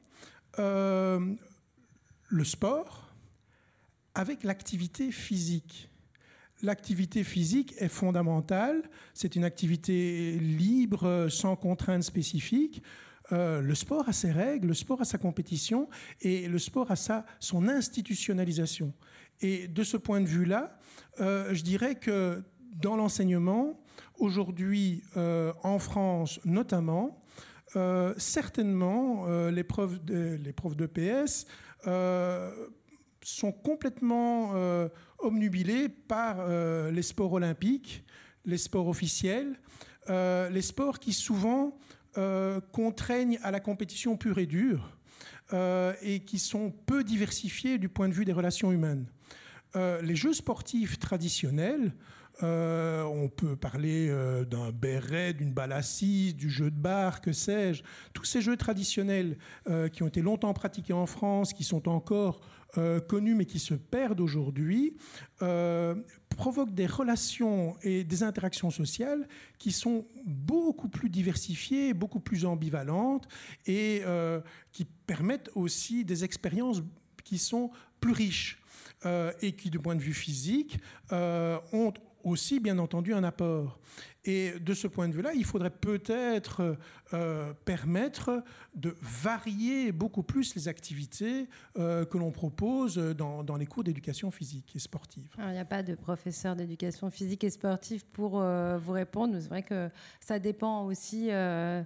euh, le sport avec l'activité physique. L'activité physique est fondamentale, c'est une activité libre, sans contraintes spécifiques. Euh, le sport a ses règles, le sport a sa compétition et le sport a sa, son institutionnalisation. Et de ce point de vue-là, euh, je dirais que dans l'enseignement, aujourd'hui, euh, en France notamment, euh, certainement, euh, les profs de, les profs d'E P S euh, sont complètement euh, obnubilés par euh, les sports olympiques, les sports officiels, euh, les sports qui souvent euh, contraignent à la compétition pure et dure euh, et qui sont peu diversifiés du point de vue des relations humaines. Euh, les jeux sportifs traditionnels, Euh, on peut parler euh, d'un béret, d'une balle assise, du jeu de bar, que sais-je. Tous ces jeux traditionnels euh, qui ont été longtemps pratiqués en France, qui sont encore euh, connus mais qui se perdent aujourd'hui, euh, provoquent des relations et des interactions sociales qui sont beaucoup plus diversifiées, beaucoup plus ambivalentes et euh, qui permettent aussi des expériences qui sont plus riches euh, et qui, du point de vue physique, euh, ont aussi, bien entendu, un apport. Et de ce point de vue-là, il faudrait peut-être euh, permettre de varier beaucoup plus les activités euh, que l'on propose dans, dans les cours d'éducation physique et sportive. Alors, il n'y a pas de professeur d'éducation physique et sportive pour euh, vous répondre. C'est vrai que ça dépend aussi euh,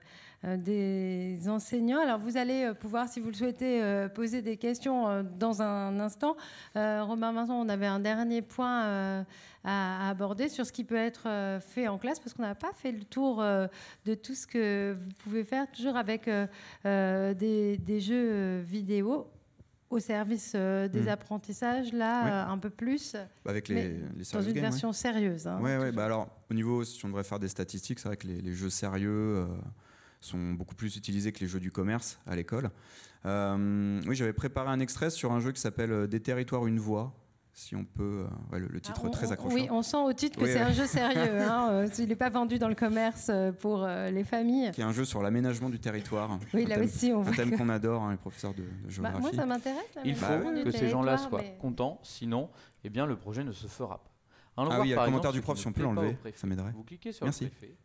des enseignants. Alors, vous allez pouvoir, si vous le souhaitez, euh, poser des questions euh, dans un instant. Euh, Romain Vincent, on avait un dernier point euh, à aborder sur ce qui peut être fait en classe, parce qu'on n'a pas fait le tour euh, de tout ce que vous pouvez faire, toujours avec euh, euh, des, des jeux vidéo au service euh, des mmh. apprentissages, là, oui. euh, un peu plus, avec les, les dans une games, version ouais. sérieuse. Hein, oui, ouais, bah alors, au niveau, si on devrait faire des statistiques, c'est vrai que les, les jeux sérieux euh, sont beaucoup plus utilisés que les jeux du commerce à l'école. Euh, oui, j'avais préparé un extrait sur un jeu qui s'appelle « Des territoires, une voix ». Si on peut, ouais, le, le titre ah, on, très accrocheur. Oui, on sent au titre que oui, c'est ouais. un jeu sérieux. Hein, il n'est pas vendu dans le commerce pour euh, les familles. Qui est un jeu sur l'aménagement du territoire. Oui, là thème, aussi, on un voit. thème que... qu'on adore, hein, les professeurs de, de géographie. Bah, moi, ça m'intéresse. Il faut bah, que ces gens-là soient mais... contents, sinon, eh bien, le projet ne se fera pas. Un ah oui, il y a le commentaire du prof, si on peut l'enlever, ça m'aiderait. Vous cliquez sur Merci. le préfet.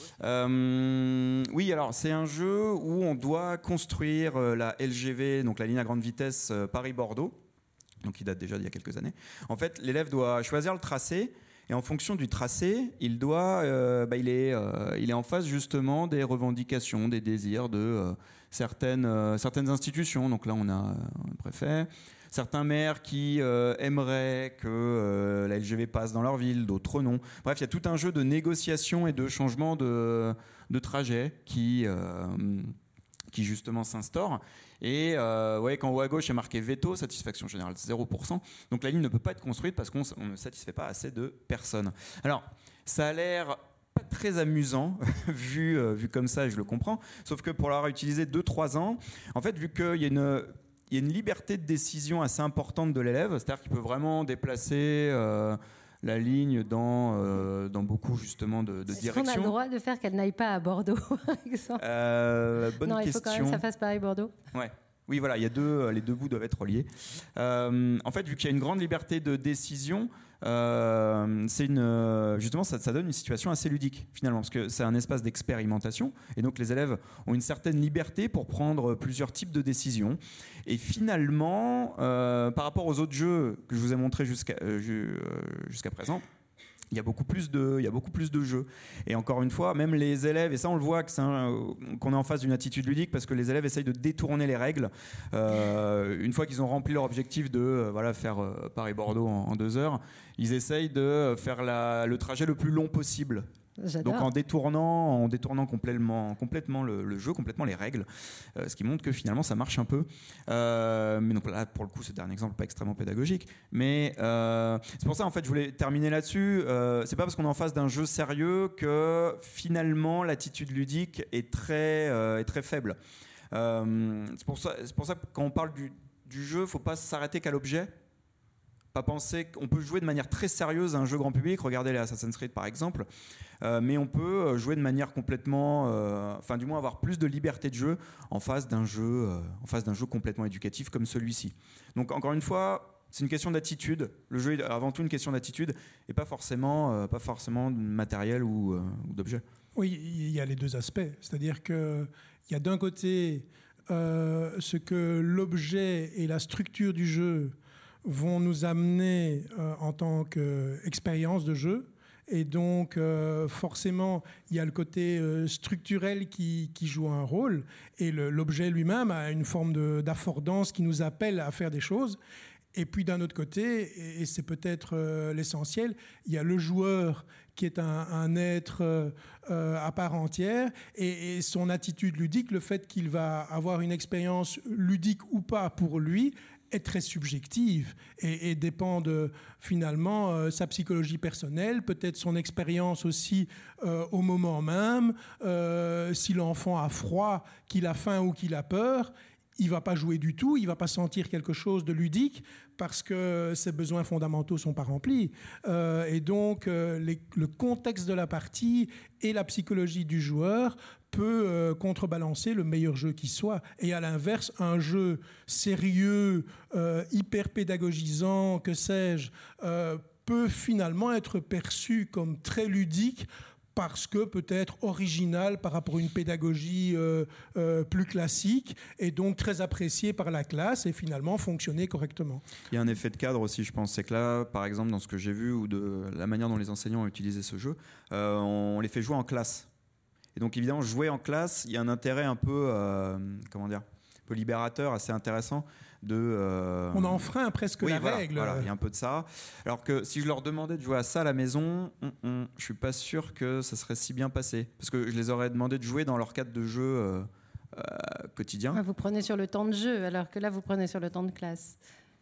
Euh, oui, alors c'est un jeu où on doit construire la L G V, donc la ligne à grande vitesse Paris-Bordeaux. Donc il date déjà d'il y a quelques années. En fait, l'élève doit choisir le tracé et en fonction du tracé, il doit, euh, bah, il est, euh, il est en face justement des revendications, des désirs de euh, certaines, euh, certaines institutions. Donc là, on a euh, un préfet, certains maires qui euh, aimeraient que euh, la L G V passe dans leur ville, d'autres non. Bref, il y a tout un jeu de négociation et de changement de, de trajet qui, euh, qui justement s'instaure. Et euh, ouais, quand en haut à gauche il y a marqué veto, satisfaction générale zéro pour cent, donc la ligne ne peut pas être construite parce qu'on ne satisfait pas assez de personnes. Alors ça a l'air pas très amusant vu, euh, vu comme ça, et je le comprends, sauf que pour l'avoir utilisé deux trois ans, en fait, vu qu'il y a une il y a une liberté de décision assez importante de l'élève, c'est-à-dire qu'il peut vraiment déplacer euh, la ligne dans, euh, dans beaucoup justement de, de Est-ce directions. Est-ce qu'on a le droit de faire qu'elle n'aille pas à Bordeaux, par exemple euh, Bonne non, question. Il faut quand même que ça fasse Paris-Bordeaux. Ouais. Oui, voilà, il y a deux, les deux bouts doivent être reliés. Euh, en fait, vu qu'il y a une grande liberté de décision, euh, c'est une, justement, ça, ça donne une situation assez ludique, finalement, parce que c'est un espace d'expérimentation, et donc les élèves ont une certaine liberté pour prendre plusieurs types de décisions. Et finalement, euh, par rapport aux autres jeux que je vous ai montrés jusqu'à, euh, jusqu'à présent, il y a beaucoup plus de, il y a beaucoup plus de jeux. Et encore une fois, même les élèves, et ça on le voit que c'est un, qu'on est en face d'une attitude ludique parce que les élèves essayent de détourner les règles. Euh, une fois qu'ils ont rempli leur objectif de euh, voilà, faire euh, Paris-Bordeaux en, en deux heures, ils essayent de faire la, le trajet le plus long possible. J'adore. Donc en détournant, en détournant complètement, complètement le, le jeu, complètement les règles, euh, ce qui montre que finalement ça marche un peu. Euh, mais donc là, pour le coup, c'est un exemple pas extrêmement pédagogique. Mais euh, c'est pour ça, en fait, je voulais terminer là-dessus. Euh, c'est pas parce qu'on est en face d'un jeu sérieux que finalement l'attitude ludique est très, euh, est très faible. Euh, c'est pour ça, c'est pour ça que quand on parle du, du jeu, faut pas s'arrêter qu'à l'objet. Pas penser qu'on peut jouer de manière très sérieuse à un jeu grand public, regardez les Assassin's Creed par exemple, euh, mais on peut jouer de manière complètement, euh, enfin du moins avoir plus de liberté de jeu en face d'un jeu, euh, en face d'un jeu complètement éducatif comme celui-ci. Donc encore une fois, c'est une question d'attitude. Le jeu est avant tout une question d'attitude et pas forcément, euh, pas forcément de matériel ou, euh, ou d'objet. Oui, il y a les deux aspects, c'est-à-dire que Il y a d'un côté euh, ce que l'objet et la structure du jeu vont nous amener euh, en tant qu'expérience de jeu. Et donc, euh, forcément, il y a le côté euh, structurel qui, qui joue un rôle. Et le, l'objet lui-même a une forme de, d'affordance qui nous appelle à faire des choses. Et puis, d'un autre côté, et, et c'est peut-être euh, l'essentiel, il y a le joueur qui est un, un être euh, à part entière. Et, et son attitude ludique, le fait qu'il va avoir une expérience ludique ou pas pour lui, est très subjective et, et dépend de, finalement, euh, sa psychologie personnelle, peut-être son expérience aussi euh, au moment même. Euh, si l'enfant a froid, qu'il a faim ou qu'il a peur, il ne va pas jouer du tout, il ne va pas sentir quelque chose de ludique parce que ses besoins fondamentaux ne sont pas remplis. Euh, et donc, euh, les, le contexte de la partie et la psychologie du joueur peut euh, contrebalancer le meilleur jeu qui soit. Et à l'inverse, un jeu sérieux, euh, hyper pédagogisant, que sais-je, euh, peut finalement être perçu comme très ludique parce que peut-être original par rapport à une pédagogie euh, euh, plus classique et donc très apprécié par la classe et finalement fonctionner correctement. Il y a un effet de cadre aussi, je pense. C'est que là, par exemple, dans ce que j'ai vu ou de la manière dont les enseignants ont utilisé ce jeu, euh, on les fait jouer en classe. Et donc évidemment, jouer en classe, il y a un intérêt un peu, euh, comment dire, un peu libérateur, assez intéressant. De, euh... On enfreint presque oui, la voilà, règle. Voilà, il y a un peu de ça. Alors que si je leur demandais de jouer à ça à la maison, on, on, je suis pas sûr que ça serait si bien passé. Parce que je les aurais demandé de jouer dans leur cadre de jeu euh, euh, quotidien. Ah, vous prenez sur le temps de jeu, alors que là, vous prenez sur le temps de classe.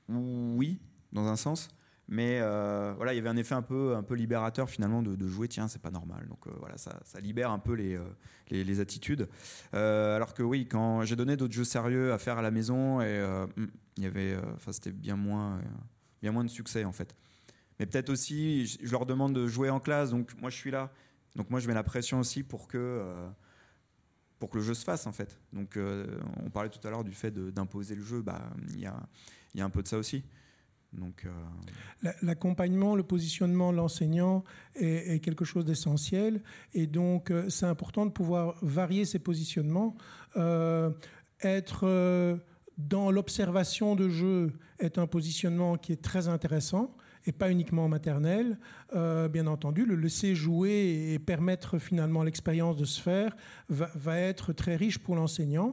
Oui, dans un sens. Mais euh, voilà, il y avait un effet un peu, un peu libérateur finalement de, de jouer. Tiens, c'est pas normal. Donc euh, voilà, ça, ça libère un peu les, euh, les, les attitudes. Euh, alors que oui, quand j'ai donné d'autres jeux sérieux à faire à la maison, et euh, il y avait, enfin euh, c'était bien moins, euh, bien moins de succès en fait. Mais peut-être aussi, je, je leur demande de jouer en classe, donc moi je suis là. Donc moi je mets la pression aussi pour que euh, pour que le jeu se fasse en fait. Donc euh, on parlait tout à l'heure du fait de, d'imposer le jeu. Bah il y a, il y a un peu de ça aussi. Donc, euh... l'accompagnement, le positionnement de l'enseignant est, est quelque chose d'essentiel et donc euh, c'est important de pouvoir varier ses positionnements. Euh, être euh, dans l'observation de jeu est un positionnement qui est très intéressant et pas uniquement maternel. Euh, bien entendu, le laisser jouer et permettre finalement l'expérience de se faire va, va être très riche pour l'enseignant.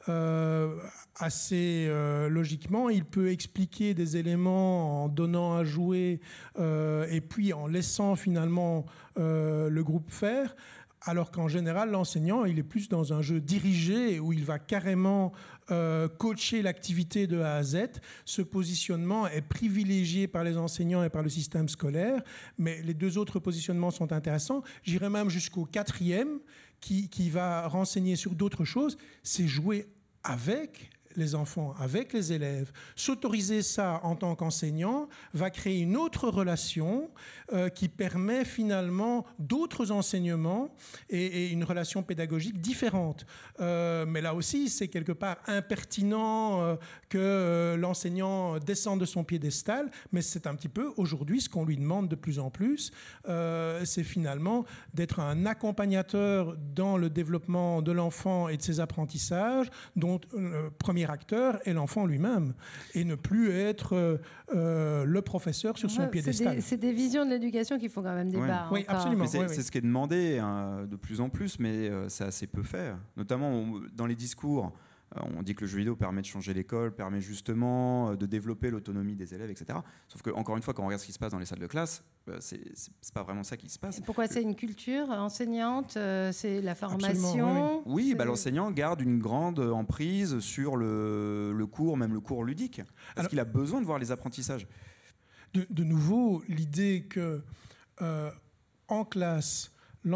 Euh, assez euh, logiquement, il peut expliquer des éléments en donnant à jouer euh, et puis en laissant finalement euh, le groupe faire. Alors qu'en général, l'enseignant, il est plus dans un jeu dirigé où il va carrément euh, coacher l'activité de A à Z. Ce positionnement est privilégié par les enseignants et par le système scolaire, mais les deux autres positionnements sont intéressants. J'irai même jusqu'au quatrième, qui, qui va renseigner sur d'autres choses. C'est jouer avec les enfants, avec les élèves. S'autoriser ça en tant qu'enseignant va créer une autre relation euh, qui permet finalement d'autres enseignements et, et une relation pédagogique différente. Euh, mais là aussi, c'est quelque part impertinent euh, que euh, l'enseignant descende de son piédestal, mais c'est un petit peu aujourd'hui ce qu'on lui demande de plus en plus. Euh, c'est finalement d'être un accompagnateur dans le développement de l'enfant et de ses apprentissages, dont le premier acteur est l'enfant lui-même et ne plus être euh, le professeur sur son ouais, piédestal. C'est des, c'est des visions de l'éducation qui font quand même débat. Ouais. Oui, absolument. Mais c'est, oui, c'est oui. ce qui est demandé hein, de plus en plus, mais euh, c'est assez peu fait. Notamment on, dans les discours, euh, on dit que le jeu vidéo permet de changer l'école, permet justement euh, de développer l'autonomie des élèves, et cetera. Sauf que encore une fois, quand on regarde ce qui se passe dans les salles de classe, euh, c'est, c'est, c'est pas vraiment ça qui se passe. Et pourquoi c'est une culture enseignante, euh, c'est la formation. Absolument, oui, oui. oui bah, l'enseignant garde une grande emprise sur le, le cours, même le cours ludique, parce Alors, qu'il a besoin de voir les apprentissages. De, de nouveau, l'idée que euh, en classe,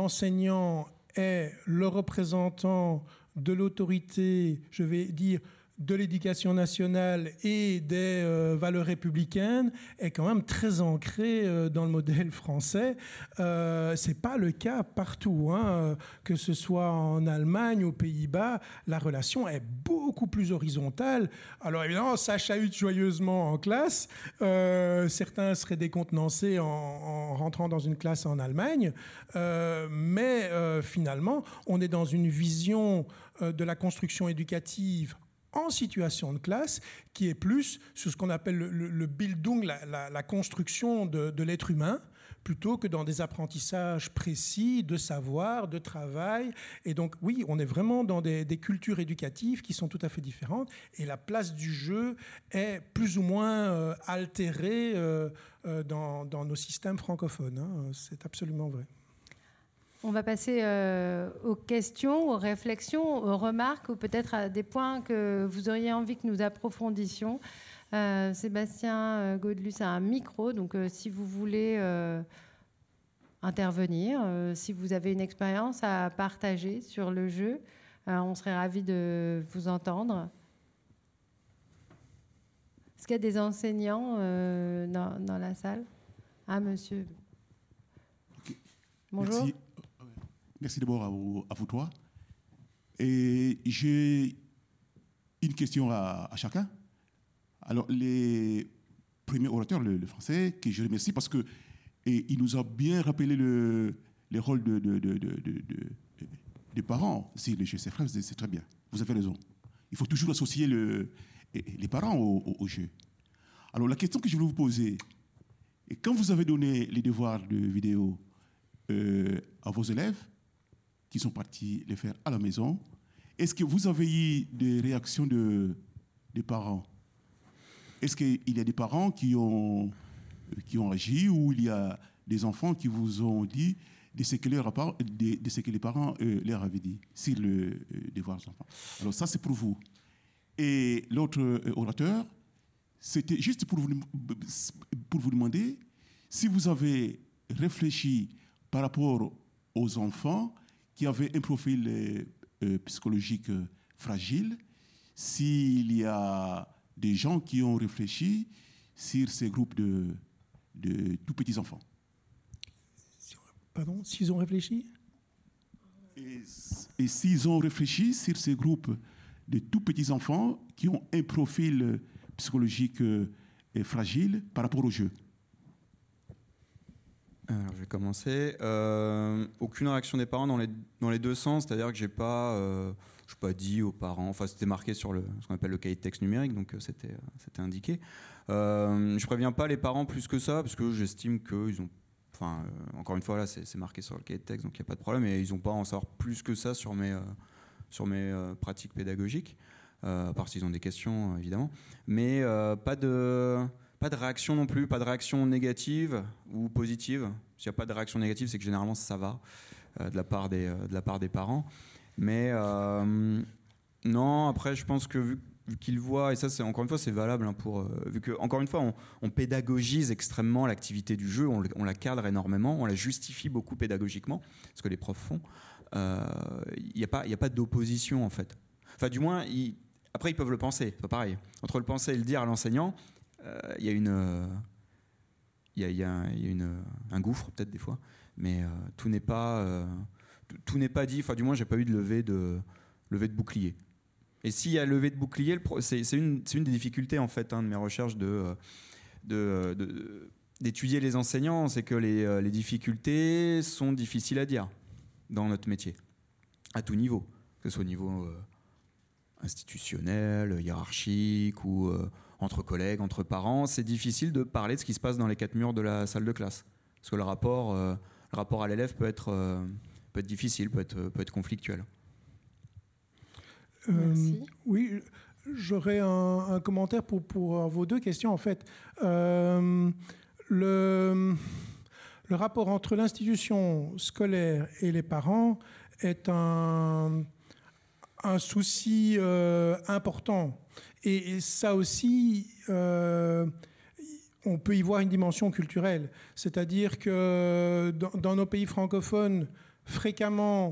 l'enseignant est le représentant de l'autorité, je vais dire, de l'éducation nationale et des euh, valeurs républicaines est quand même très ancré euh, dans le modèle français. Euh, c'est pas le cas partout, hein. Que ce soit en Allemagne, aux Pays-Bas, la relation est beaucoup plus horizontale. Alors évidemment, ça chahute joyeusement en classe. Euh, certains seraient décontenancés en, en rentrant dans une classe en Allemagne, euh, mais euh, finalement, on est dans une vision euh, de la construction éducative en situation de classe, qui est plus sur ce qu'on appelle le, le, le Bildung, la, la, la construction de, de l'être humain, plutôt que dans des apprentissages précis de savoir, de travail. Et donc, oui, on est vraiment dans des, des cultures éducatives qui sont tout à fait différentes. Et la place du jeu est plus ou moins euh, altérée euh, euh, dans, dans nos systèmes francophones, hein. C'est absolument vrai. On va passer euh, aux questions, aux réflexions, aux remarques ou peut-être à des points que vous auriez envie que nous approfondissions. Euh, Sébastien euh, Gaudelus a un micro, donc euh, si vous voulez euh, intervenir, euh, si vous avez une expérience à partager sur le jeu, euh, on serait ravis de vous entendre. Est-ce qu'il y a des enseignants euh, dans, dans la salle? Ah, monsieur. Okay. Bonjour. Merci. Merci d'abord à vous, à vous trois. Et j'ai une question à, à chacun. Alors, les premiers orateurs, le, le français, que je remercie parce que et il nous a bien rappelé le, les rôles de, de, de, de, de, de, des parents. Si les jeux, c'est vrai, c'est très bien. Vous avez raison. Il faut toujours associer le, les parents au, au, au jeu. Alors, la question que je voulais vous poser, et quand vous avez donné les devoirs de vidéo euh, à vos élèves, qui sont partis les faire à la maison, est-ce que vous avez eu des réactions de, des parents? Est-ce qu'il y a des parents qui ont, qui ont agi ou il y a des enfants qui vous ont dit de ce que, leur, de, de ce que les parents euh, leur avaient dit sur le euh, devoir des enfants? Alors ça, c'est pour vous. Et l'autre euh, orateur, c'était juste pour vous, pour vous demander si vous avez réfléchi par rapport aux enfants qui avaient un profil euh, euh, psychologique euh, fragile, s'il y a des gens qui ont réfléchi sur ces groupes de, de tout petits enfants. Pardon, s'ils ont réfléchi? Et, et s'ils ont réfléchi sur ces groupes de tout petits enfants qui ont un profil psychologique euh, fragile par rapport au jeu. Alors, je vais commencer. Euh, aucune réaction des parents dans les, dans les deux sens, c'est-à-dire que j'ai pas, euh, je n'ai pas dit aux parents, enfin c'était marqué sur le, ce qu'on appelle le cahier de texte numérique, donc euh, c'était, euh, c'était indiqué. Euh, je ne préviens pas les parents plus que ça, parce que j'estime qu'ils ont, enfin euh, encore une fois là c'est, c'est marqué sur le cahier de texte, donc il n'y a pas de problème, et ils n'ont pas à en savoir plus que ça sur mes, euh, sur mes euh, pratiques pédagogiques, euh, à part s'ils ont des questions euh, évidemment, mais euh, pas de... Pas de réaction non plus, pas de réaction négative ou positive. S'il n'y a pas de réaction négative, c'est que généralement ça va euh, de la part des, euh, de la part des parents. Mais euh, non, après je pense que vu, vu qu'ils voient, et ça c'est encore une fois c'est valable hein, pour euh, vu que encore une fois on, on pédagogise extrêmement l'activité du jeu, on, on la cadre énormément, on la justifie beaucoup pédagogiquement, ce que les profs font. Il euh, n'y a pas, il y a pas d'opposition en fait. Enfin du moins, ils, après ils peuvent le penser, c'est pas pareil. Entre le penser et le dire à l'enseignant. Il y a une, il y a, y a, y a une, un gouffre peut-être des fois, mais euh, tout n'est pas, euh, tout n'est pas dit. Enfin, du moins, j'ai pas eu de levée de, levée de bouclier. Et s'il y a levée de bouclier, c'est, c'est une, c'est une des difficultés en fait hein, de mes recherches de, de, de, d'étudier les enseignants, c'est que les, les difficultés sont difficiles à dire dans notre métier, à tout niveau, que ce soit au niveau euh, institutionnel, hiérarchique ou euh, entre collègues, entre parents, c'est difficile de parler de ce qui se passe dans les quatre murs de la salle de classe. Parce que le rapport, euh, le rapport à l'élève peut être, euh, peut être difficile, peut être, peut être conflictuel. Euh, oui, j'aurais un, un commentaire pour, pour vos deux questions, en fait. Euh, le, le rapport entre l'institution scolaire et les parents est un, un souci euh, important. Et ça aussi, euh, on peut y voir une dimension culturelle. C'est-à-dire que dans, dans nos pays francophones, fréquemment,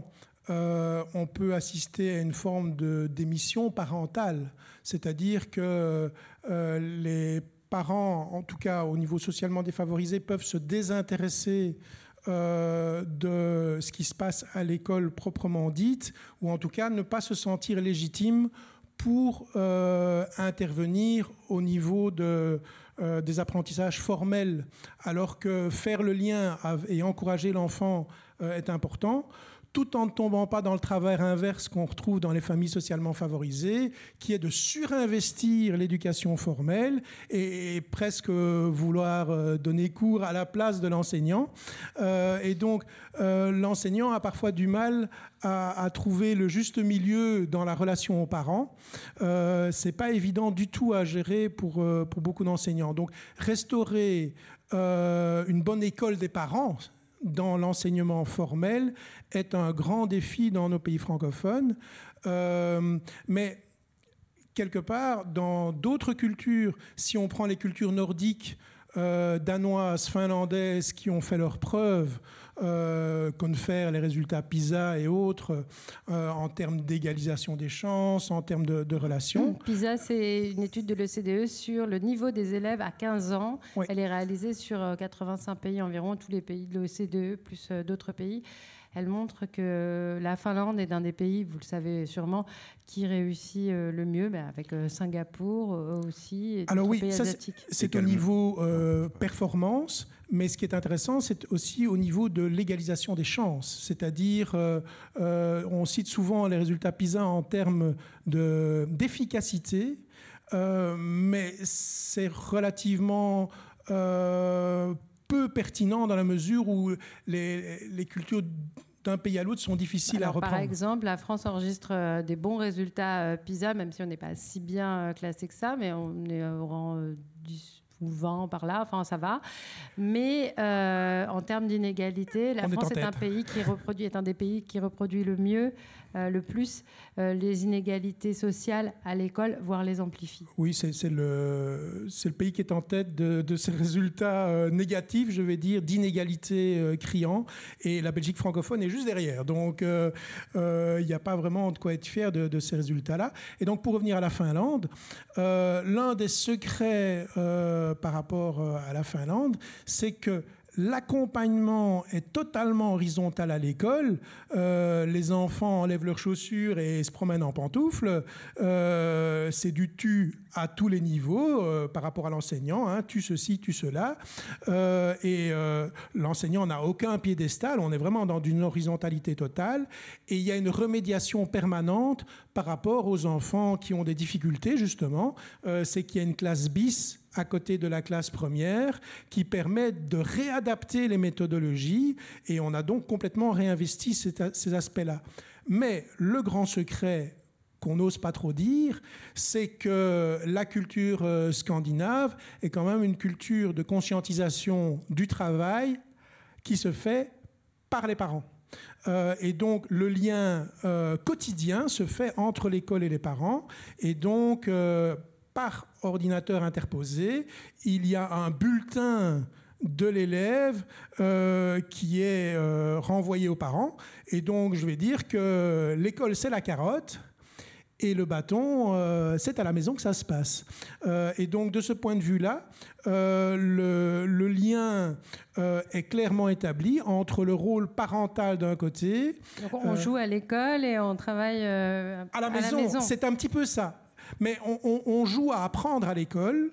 euh, on peut assister à une forme de démission parentale, c'est-à-dire que euh, les parents, en tout cas au niveau socialement défavorisé, peuvent se désintéresser euh, de ce qui se passe à l'école proprement dite, ou en tout cas ne pas se sentir légitime pour euh, intervenir au niveau de, euh, des apprentissages formels, alors que faire le lien et encourager l'enfant euh, est important, tout en ne tombant pas dans le travers inverse qu'on retrouve dans les familles socialement favorisées, qui est de surinvestir l'éducation formelle et, et presque vouloir donner cours à la place de l'enseignant. Euh, et donc, euh, l'enseignant a parfois du mal à, à trouver le juste milieu dans la relation aux parents. Euh, c'est pas évident du tout à gérer pour, euh, pour beaucoup d'enseignants. Donc, restaurer euh, une bonne école des parents dans l'enseignement formel est un grand défi dans nos pays francophones. Euh, mais quelque part, dans d'autres cultures, si on prend les cultures nordiques, euh, danoises, finlandaises, qui ont fait leurs preuves, euh, confèrent les résultats PISA et autres, euh, en termes d'égalisation des chances, en termes de, de relations. Mmh. PISA, c'est une étude de l'O C D E sur le niveau des élèves à quinze ans. Oui. Elle est réalisée sur quatre-vingt-cinq pays environ, tous les pays de l'O C D E, plus d'autres pays. Elle montre que la Finlande est un des pays, vous le savez sûrement, qui réussit le mieux, mais avec Singapour aussi et Alors oui, pays ça asiatiques. C'est, c'est au niveau euh, performance, mais ce qui est intéressant, c'est aussi au niveau de l'égalisation des chances. C'est-à-dire, euh, euh, on cite souvent les résultats PISA en termes de, d'efficacité, euh, mais c'est relativement euh, peu pertinent dans la mesure où les, les cultures d'un pays à l'autre sont difficiles Alors, à reprendre. Par exemple, la France enregistre euh, des bons résultats euh, PISA, même si on n'est pas si bien euh, classé que ça, mais on est au rang euh, dix ou vingt par là, enfin ça va. Mais euh, en termes d'inégalité, la on France est, est un pays qui reproduit, est un des pays qui reproduit le mieux, euh, le plus euh, les inégalités sociales à l'école, voire les amplifie. Oui, c'est, c'est, le, c'est le pays qui est en tête de, de ces résultats euh, négatifs, je vais dire, d'inégalités euh, criants. Et la Belgique francophone est juste derrière. Donc, il euh, n'y euh, a pas vraiment de quoi être fier de, de ces résultats-là. Et donc, pour revenir à la Finlande, euh, l'un des secrets euh, par rapport à la Finlande, c'est que l'accompagnement est totalement horizontal à l'école. Euh, les enfants enlèvent leurs chaussures et se promènent en pantoufles. Euh, c'est du tu à tous les niveaux euh, par rapport à l'enseignant. Hein, tu ceci, tu cela. Euh, et euh, l'enseignant n'a aucun piédestal. On est vraiment dans une horizontalité totale. Et il y a une remédiation permanente par rapport aux enfants qui ont des difficultés, justement. Euh, c'est qu'il y a une classe bis à côté de la classe première, qui permet de réadapter les méthodologies, et on a donc complètement réinvesti ces, ces aspects-là. Mais le grand secret qu'on n'ose pas trop dire, c'est que la culture scandinave est quand même une culture de conscientisation du travail qui se fait par les parents. Euh, et donc, le lien euh, quotidien se fait entre l'école et les parents, et donc... Euh, par ordinateur interposé, il y a un bulletin de l'élève euh, qui est euh, renvoyé aux parents. Et donc, je vais dire que l'école, c'est la carotte. Et le bâton, euh, c'est à la maison que ça se passe. Euh, et donc, de ce point de vue-là, euh, le, le lien euh, est clairement établi entre le rôle parental d'un côté... Donc, on euh, joue à l'école et on travaille euh, à, la, à maison, la maison. C'est un petit peu ça. Mais on, on, on joue à apprendre à l'école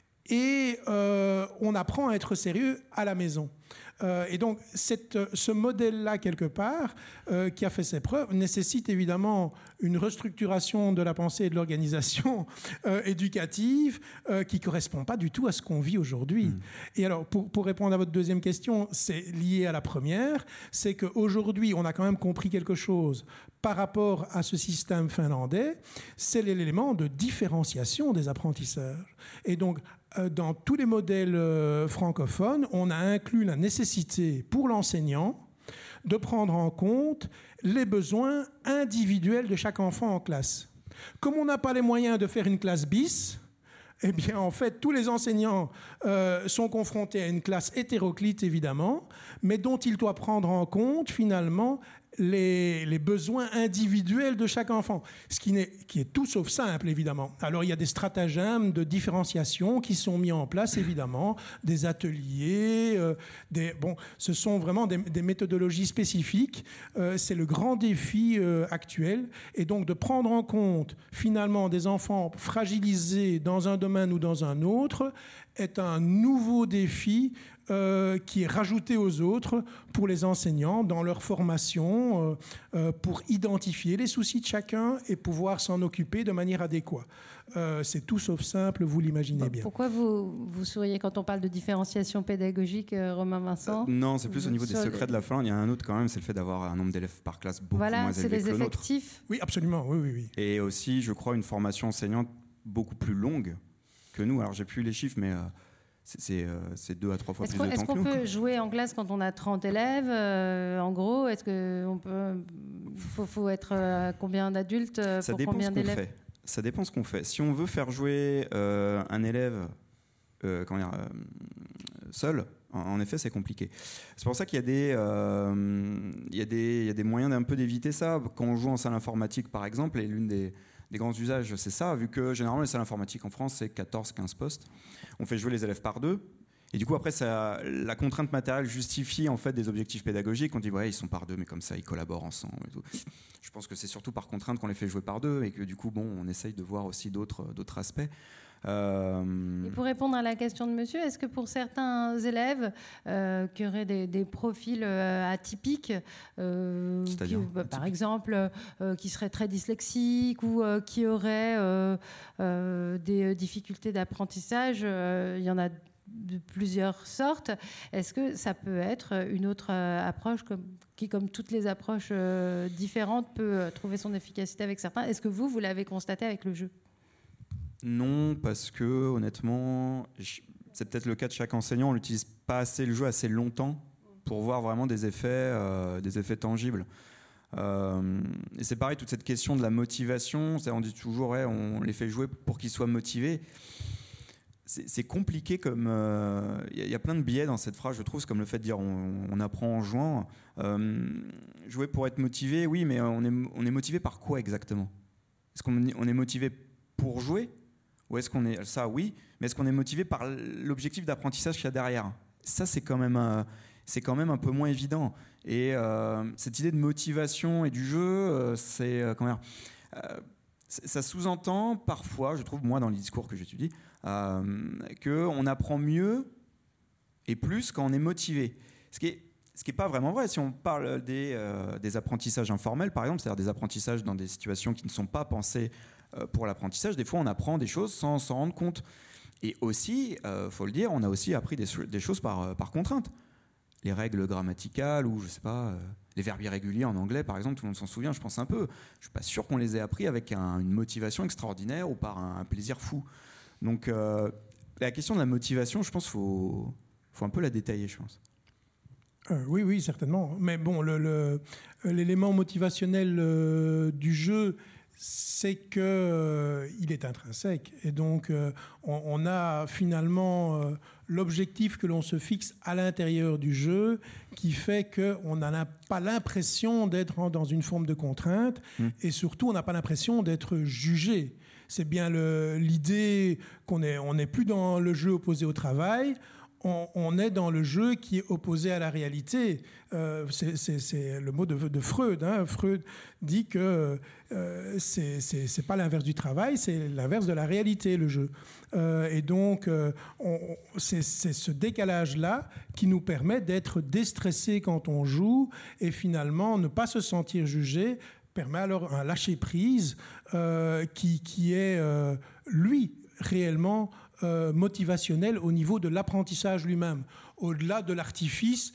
et euh, on apprend à être sérieux à la maison. Euh, et donc, cette, ce modèle-là, quelque part, euh, qui a fait ses preuves, nécessite évidemment une restructuration de la pensée et de l'organisation euh, éducative euh, qui ne correspond pas du tout à ce qu'on vit aujourd'hui. Mmh. Et alors, pour, pour répondre à votre deuxième question, c'est lié à la première, c'est qu'aujourd'hui, on a quand même compris quelque chose par rapport à ce système finlandais, c'est l'élément de différenciation des apprentissages. Et donc, dans tous les modèles francophones, on a inclus la nécessité pour l'enseignant de prendre en compte les besoins individuels de chaque enfant en classe. Comme on n'a pas les moyens de faire une classe bis, eh bien, en fait, tous les enseignants euh, sont confrontés à une classe hétéroclite, évidemment, mais dont il doit prendre en compte, finalement, les, les besoins individuels de chaque enfant, ce qui, n'est, qui est tout sauf simple, évidemment. Alors, il y a des stratagèmes de différenciation qui sont mis en place, évidemment, des ateliers, euh, des, bon, ce sont vraiment des, des méthodologies spécifiques. Euh, c'est le grand défi euh, actuel, et donc de prendre en compte, finalement, des enfants fragilisés dans un domaine ou dans un autre, est un nouveau défi euh, qui est rajouté aux autres pour les enseignants dans leur formation, euh, euh, pour identifier les soucis de chacun et pouvoir s'en occuper de manière adéquate. Euh, c'est tout sauf simple, vous l'imaginez bien. Pourquoi vous, vous souriez quand on parle de différenciation pédagogique, euh, Romain Vincent ? euh, Non, c'est plus au niveau des Sur secrets les... de la Finlande. Il y a un autre quand même, c'est le fait d'avoir un nombre d'élèves par classe beaucoup voilà, moins élevé que le nôtre. Voilà, c'est les effectifs. Oui, absolument, oui, oui, oui. Et aussi, je crois, une formation enseignante beaucoup plus longue que nous. Alors, j'ai plus les chiffres, mais... Euh, C'est, c'est, euh, c'est deux à trois fois est-ce plus qu'on, de temps est-ce qu'on que nous. peut jouer en classe quand on a trente élèves euh, en gros, est-ce qu'on peut... faut, faut être euh, combien d'adultes euh, Ça pour dépend combien ce qu'on d'élèves ? fait. Ça dépend ce qu'on fait. Si on veut faire jouer euh, un élève euh, comment dire, euh, seul, en, en effet, c'est compliqué. C'est pour ça qu'il y a des, euh, il y a des, il y a des moyens d'un peu d'éviter ça. Quand on joue en salle informatique, par exemple, et l'une des des grands usages, c'est ça, vu que généralement les salles informatiques en France, c'est quatorze quinze postes. On fait jouer les élèves par deux. Et du coup, après, ça, la contrainte matérielle justifie en fait des objectifs pédagogiques. On dit, ouais, ils sont par deux, mais comme ça, ils collaborent ensemble et tout. Je pense que c'est surtout par contrainte qu'on les fait jouer par deux et que du coup, bon, on essaye de voir aussi d'autres, d'autres aspects. Euh... Et pour répondre à la question de monsieur, est-ce que pour certains élèves euh, qui auraient des, des profils euh, atypiques, euh, qui, bah, par exemple, euh, qui seraient très dyslexiques ou euh, qui auraient euh, euh, des difficultés d'apprentissage, euh, il y en a de plusieurs sortes, est-ce que ça peut être une autre euh, approche comme, qui, comme toutes les approches euh, différentes, peut euh, trouver son efficacité avec certains ? Est-ce que vous, vous l'avez constaté avec le jeu ? Non, parce que honnêtement, c'est peut-être le cas de chaque enseignant, on n'utilise pas assez le jeu assez longtemps pour voir vraiment des effets, euh, des effets tangibles. Euh, et c'est pareil, toute cette question de la motivation, c'est, on dit toujours, ouais, on les fait jouer pour qu'ils soient motivés. C'est, c'est compliqué comme... Il euh, y, y a plein de biais dans cette phrase, je trouve, c'est comme le fait de dire on, on apprend en jouant. Euh, jouer pour être motivé, oui, mais on est, on est motivé par quoi exactement ? Est-ce qu'on on est motivé pour jouer ? Ou est-ce qu'on est ça, oui, mais est-ce qu'on est motivé par l'objectif d'apprentissage qu'il y a derrière ? Ça, c'est quand même, euh, c'est quand même un peu moins évident. Et euh, cette idée de motivation et du jeu, euh, c'est euh, comment dire, euh, ça sous-entend parfois, je trouve, moi, dans les discours que j'étudie, euh, qu'on apprend mieux et plus quand on est motivé. Ce qui est Ce qui n'est pas vraiment vrai. Si on parle des, euh, des apprentissages informels, par exemple, c'est-à-dire des apprentissages dans des situations qui ne sont pas pensées euh, pour l'apprentissage, des fois on apprend des choses sans s'en rendre compte. Et aussi, il euh, faut le dire, on a aussi appris des, des choses par, par contrainte. Les règles grammaticales ou, je ne sais pas, euh, les verbes irréguliers en anglais, par exemple, tout le monde s'en souvient, je pense un peu. Je ne suis pas sûr qu'on les ait appris avec un, une motivation extraordinaire ou par un, un plaisir fou. Donc, euh, la question de la motivation, je pense qu'il faut, faut un peu la détailler, je pense. Euh, oui, oui, certainement. Mais bon, le, le, l'élément motivationnel euh, du jeu, c'est qu'il euh, est intrinsèque. Et donc, euh, on, on a finalement euh, l'objectif que l'on se fixe à l'intérieur du jeu qui fait qu'on n'a pas l'impression d'être dans une forme de contrainte mmh. et surtout, on n'a pas l'impression d'être jugé. C'est bien le, l'idée qu'on est, on n'est plus dans le jeu opposé au travail. On, on est dans le jeu qui est opposé à la réalité. Euh, c'est, c'est, c'est le mot de, de Freud. Hein. Freud dit que euh, c'est, c'est, c'est pas l'inverse du travail, c'est l'inverse de la réalité, le jeu. Euh, et donc, euh, on, c'est, c'est ce décalage-là qui nous permet d'être déstressés quand on joue et finalement ne pas se sentir jugé permet alors un lâcher-prise euh, qui, qui est, euh, lui, réellement Euh, motivationnel au niveau de l'apprentissage lui-même, au-delà de l'artifice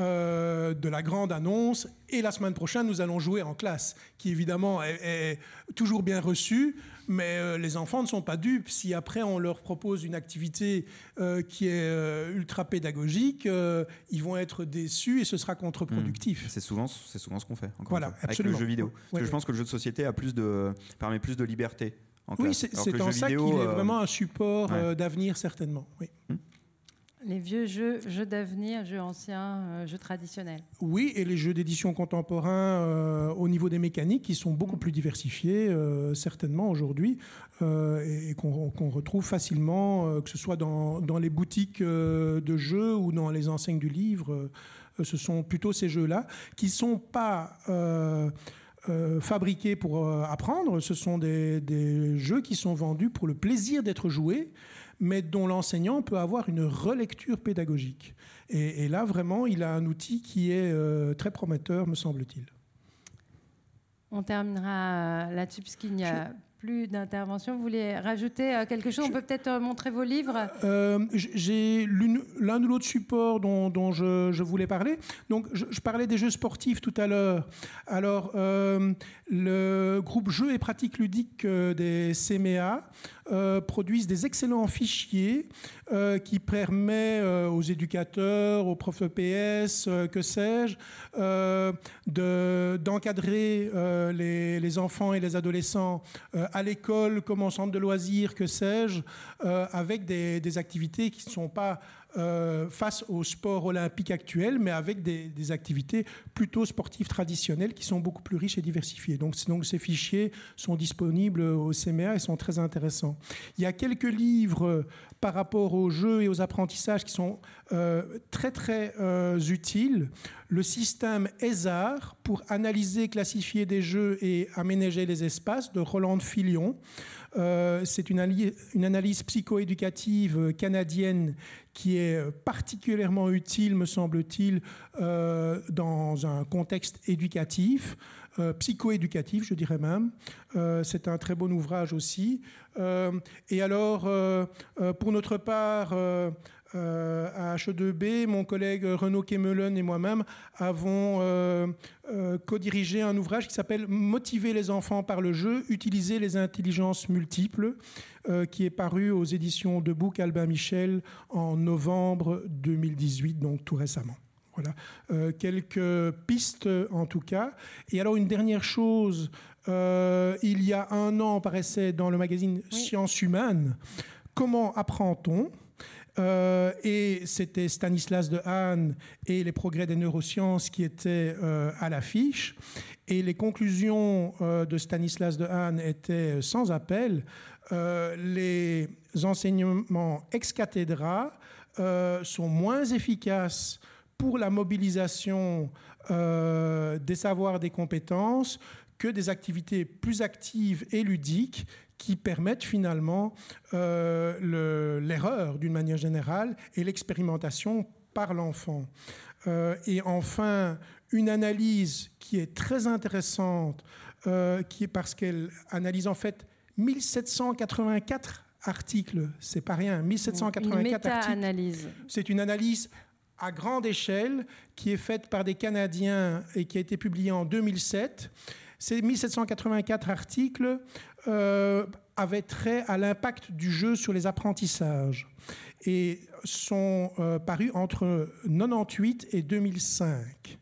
euh, de la grande annonce. Et la semaine prochaine, nous allons jouer en classe, qui évidemment est, est toujours bien reçu, mais euh, les enfants ne sont pas dupes. Si après on leur propose une activité euh, qui est euh, ultra pédagogique, euh, ils vont être déçus et ce sera contre-productif. Mmh. C'est souvent, c'est souvent ce qu'on fait. Encore voilà, avec le jeu vidéo. Ouais, Parce que ouais. je pense que le jeu de société a plus de, permet plus de liberté. Oui, c'est, c'est en ça vidéo, qu'il est euh... vraiment un support ouais. euh, d'avenir, certainement. Oui. Mmh. Les vieux jeux, jeux d'avenir, jeux anciens, euh, jeux traditionnels. Oui, et les jeux d'édition contemporains euh, au niveau des mécaniques qui sont beaucoup plus diversifiés, euh, certainement aujourd'hui, euh, et qu'on qu'on retrouve facilement, euh, que ce soit dans, dans les boutiques euh, de jeux ou dans les enseignes du livre. Euh, ce sont plutôt ces jeux-là qui ne sont pas euh, euh, fabriqués pour euh, apprendre. Ce sont des, des jeux qui sont vendus pour le plaisir d'être joués, mais dont l'enseignant peut avoir une relecture pédagogique. Et, et là, vraiment, il a un outil qui est euh, très prometteur, me semble-t-il. On terminera là-dessus, puisqu'il n'y a Je... plus d'intervention. Vous voulez rajouter quelque chose? Je... On peut peut-être montrer vos livres. euh, J'ai l'un ou l'autre support dont, dont je, je voulais parler. Donc, je, je parlais des jeux sportifs tout à l'heure. Alors, euh, le groupe Jeux et pratiques ludiques des C M E A Euh, produisent des excellents fichiers euh, qui permettent euh, aux éducateurs, aux profs E P S, euh, que sais-je, euh, de, d'encadrer euh, les, les enfants et les adolescents euh, à l'école comme en centre de loisirs, que sais-je, euh, avec des, des activités qui ne sont pas Euh, face au sport olympique actuel, mais avec des, des activités plutôt sportives traditionnelles qui sont beaucoup plus riches et diversifiées. Donc, donc ces fichiers sont disponibles au C M E A et sont très intéressants. Il y a quelques livres par rapport aux jeux et aux apprentissages qui sont euh, très très euh, utiles. Le système E S A R pour analyser, classifier des jeux et aménager les espaces de Roland Filion. Euh, c'est une, une analyse psychoéducative canadienne qui est particulièrement utile, me semble-t-il, euh, dans un contexte éducatif, euh, psychoéducatif, je dirais même. Euh, c'est un très bon ouvrage aussi. Euh, et alors, euh, euh, pour notre part, euh, Euh, à H E deux B, mon collègue Renaud Kemelen et moi-même avons euh, euh, co-dirigé un ouvrage qui s'appelle « Motiver les enfants par le jeu, utiliser les intelligences multiples euh, » qui est paru aux éditions de Bouc Albin Michel en novembre deux mille dix-huit, donc tout récemment. Voilà, euh, quelques pistes en tout cas. Et alors une dernière chose, euh, il y a un an paraissait dans le magazine oui. Sciences Humaines « Comment apprend-on » Euh, et c'était Stanislas Dehaene et les progrès des neurosciences qui étaient euh, à l'affiche. Et les conclusions euh, de Stanislas Dehaene étaient sans appel. Euh, les enseignements ex cathedra euh, sont moins efficaces pour la mobilisation euh, des savoirs, des compétences, que des activités plus actives et ludiques qui permettent finalement euh, le, l'erreur d'une manière générale et l'expérimentation par l'enfant. Euh, et enfin, une analyse qui est très intéressante, euh, qui est parce qu'elle analyse en fait mille sept cent quatre-vingt-quatre articles, c'est pas rien, mille sept cent quatre-vingt-quatre une articles. Méta-analyse. C'est une analyse à grande échelle qui est faite par des Canadiens et qui a été publiée en deux mille sept. Ces mille sept cent quatre-vingt-quatre articles euh, avaient trait à l'impact du jeu sur les apprentissages et sont euh, parus entre quatre-vingt-dix-huit et deux mille cinq.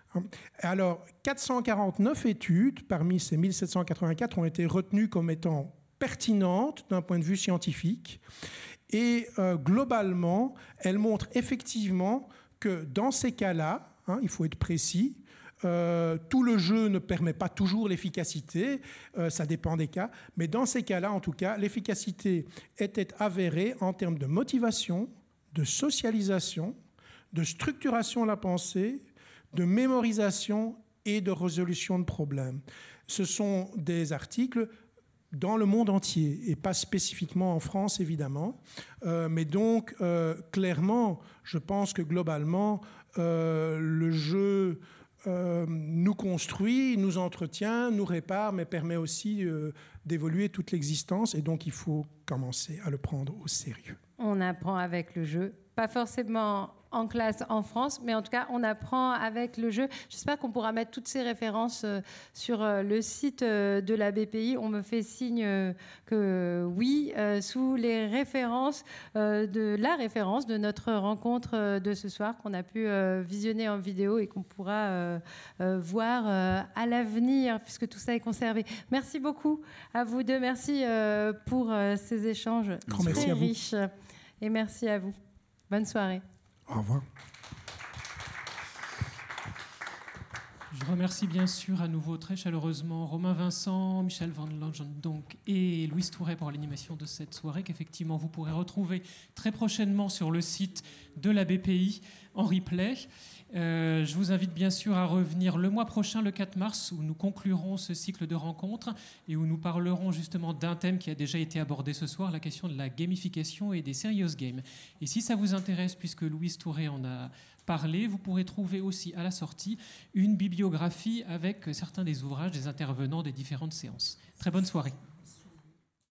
Alors, quatre cent quarante-neuf études parmi ces mille sept cent quatre-vingt-quatre ont été retenues comme étant pertinentes d'un point de vue scientifique et euh, globalement, elles montrent effectivement que dans ces cas-là, hein, il faut être précis, Euh, tout le jeu ne permet pas toujours l'efficacité, euh, ça dépend des cas, mais dans ces cas-là, en tout cas, l'efficacité était avérée en termes de motivation, de socialisation, de structuration de la pensée, de mémorisation et de résolution de problèmes. Ce sont des articles dans le monde entier et pas spécifiquement en France, évidemment. Euh, mais donc, euh, clairement, je pense que globalement, euh, le jeu Euh, nous construit, nous entretient, nous répare, mais permet aussi euh, d'évoluer toute l'existence. Et donc, il faut commencer à le prendre au sérieux. On apprend avec le jeu, pas forcément en classe en France, mais en tout cas, on apprend avec le jeu. J'espère qu'on pourra mettre toutes ces références euh, sur euh, le site euh, de la B P I. On me fait signe euh, que oui, euh, sous les références euh, de la référence de notre rencontre euh, de ce soir, qu'on a pu euh, visionner en vidéo et qu'on pourra euh, euh, voir euh, à l'avenir, puisque tout ça est conservé. Merci beaucoup à vous deux. Merci euh, pour euh, ces échanges Grand très merci à vous. riches. Et merci à vous. Bonne soirée. Au revoir. Je remercie bien sûr à nouveau très chaleureusement Romain Vincent, Michel Van Langen donc, et Louise Touret pour l'animation de cette soirée qu'effectivement vous pourrez retrouver très prochainement sur le site de la B P I en replay. Euh, je vous invite bien sûr à revenir le mois prochain, le quatre mars, où nous conclurons ce cycle de rencontres et où nous parlerons justement d'un thème qui a déjà été abordé ce soir, la question de la gamification et des serious games. Et si ça vous intéresse, puisque Louise Touret en a parlé, vous pourrez trouver aussi à la sortie une bibliographie avec certains des ouvrages des intervenants des différentes séances. Très bonne soirée.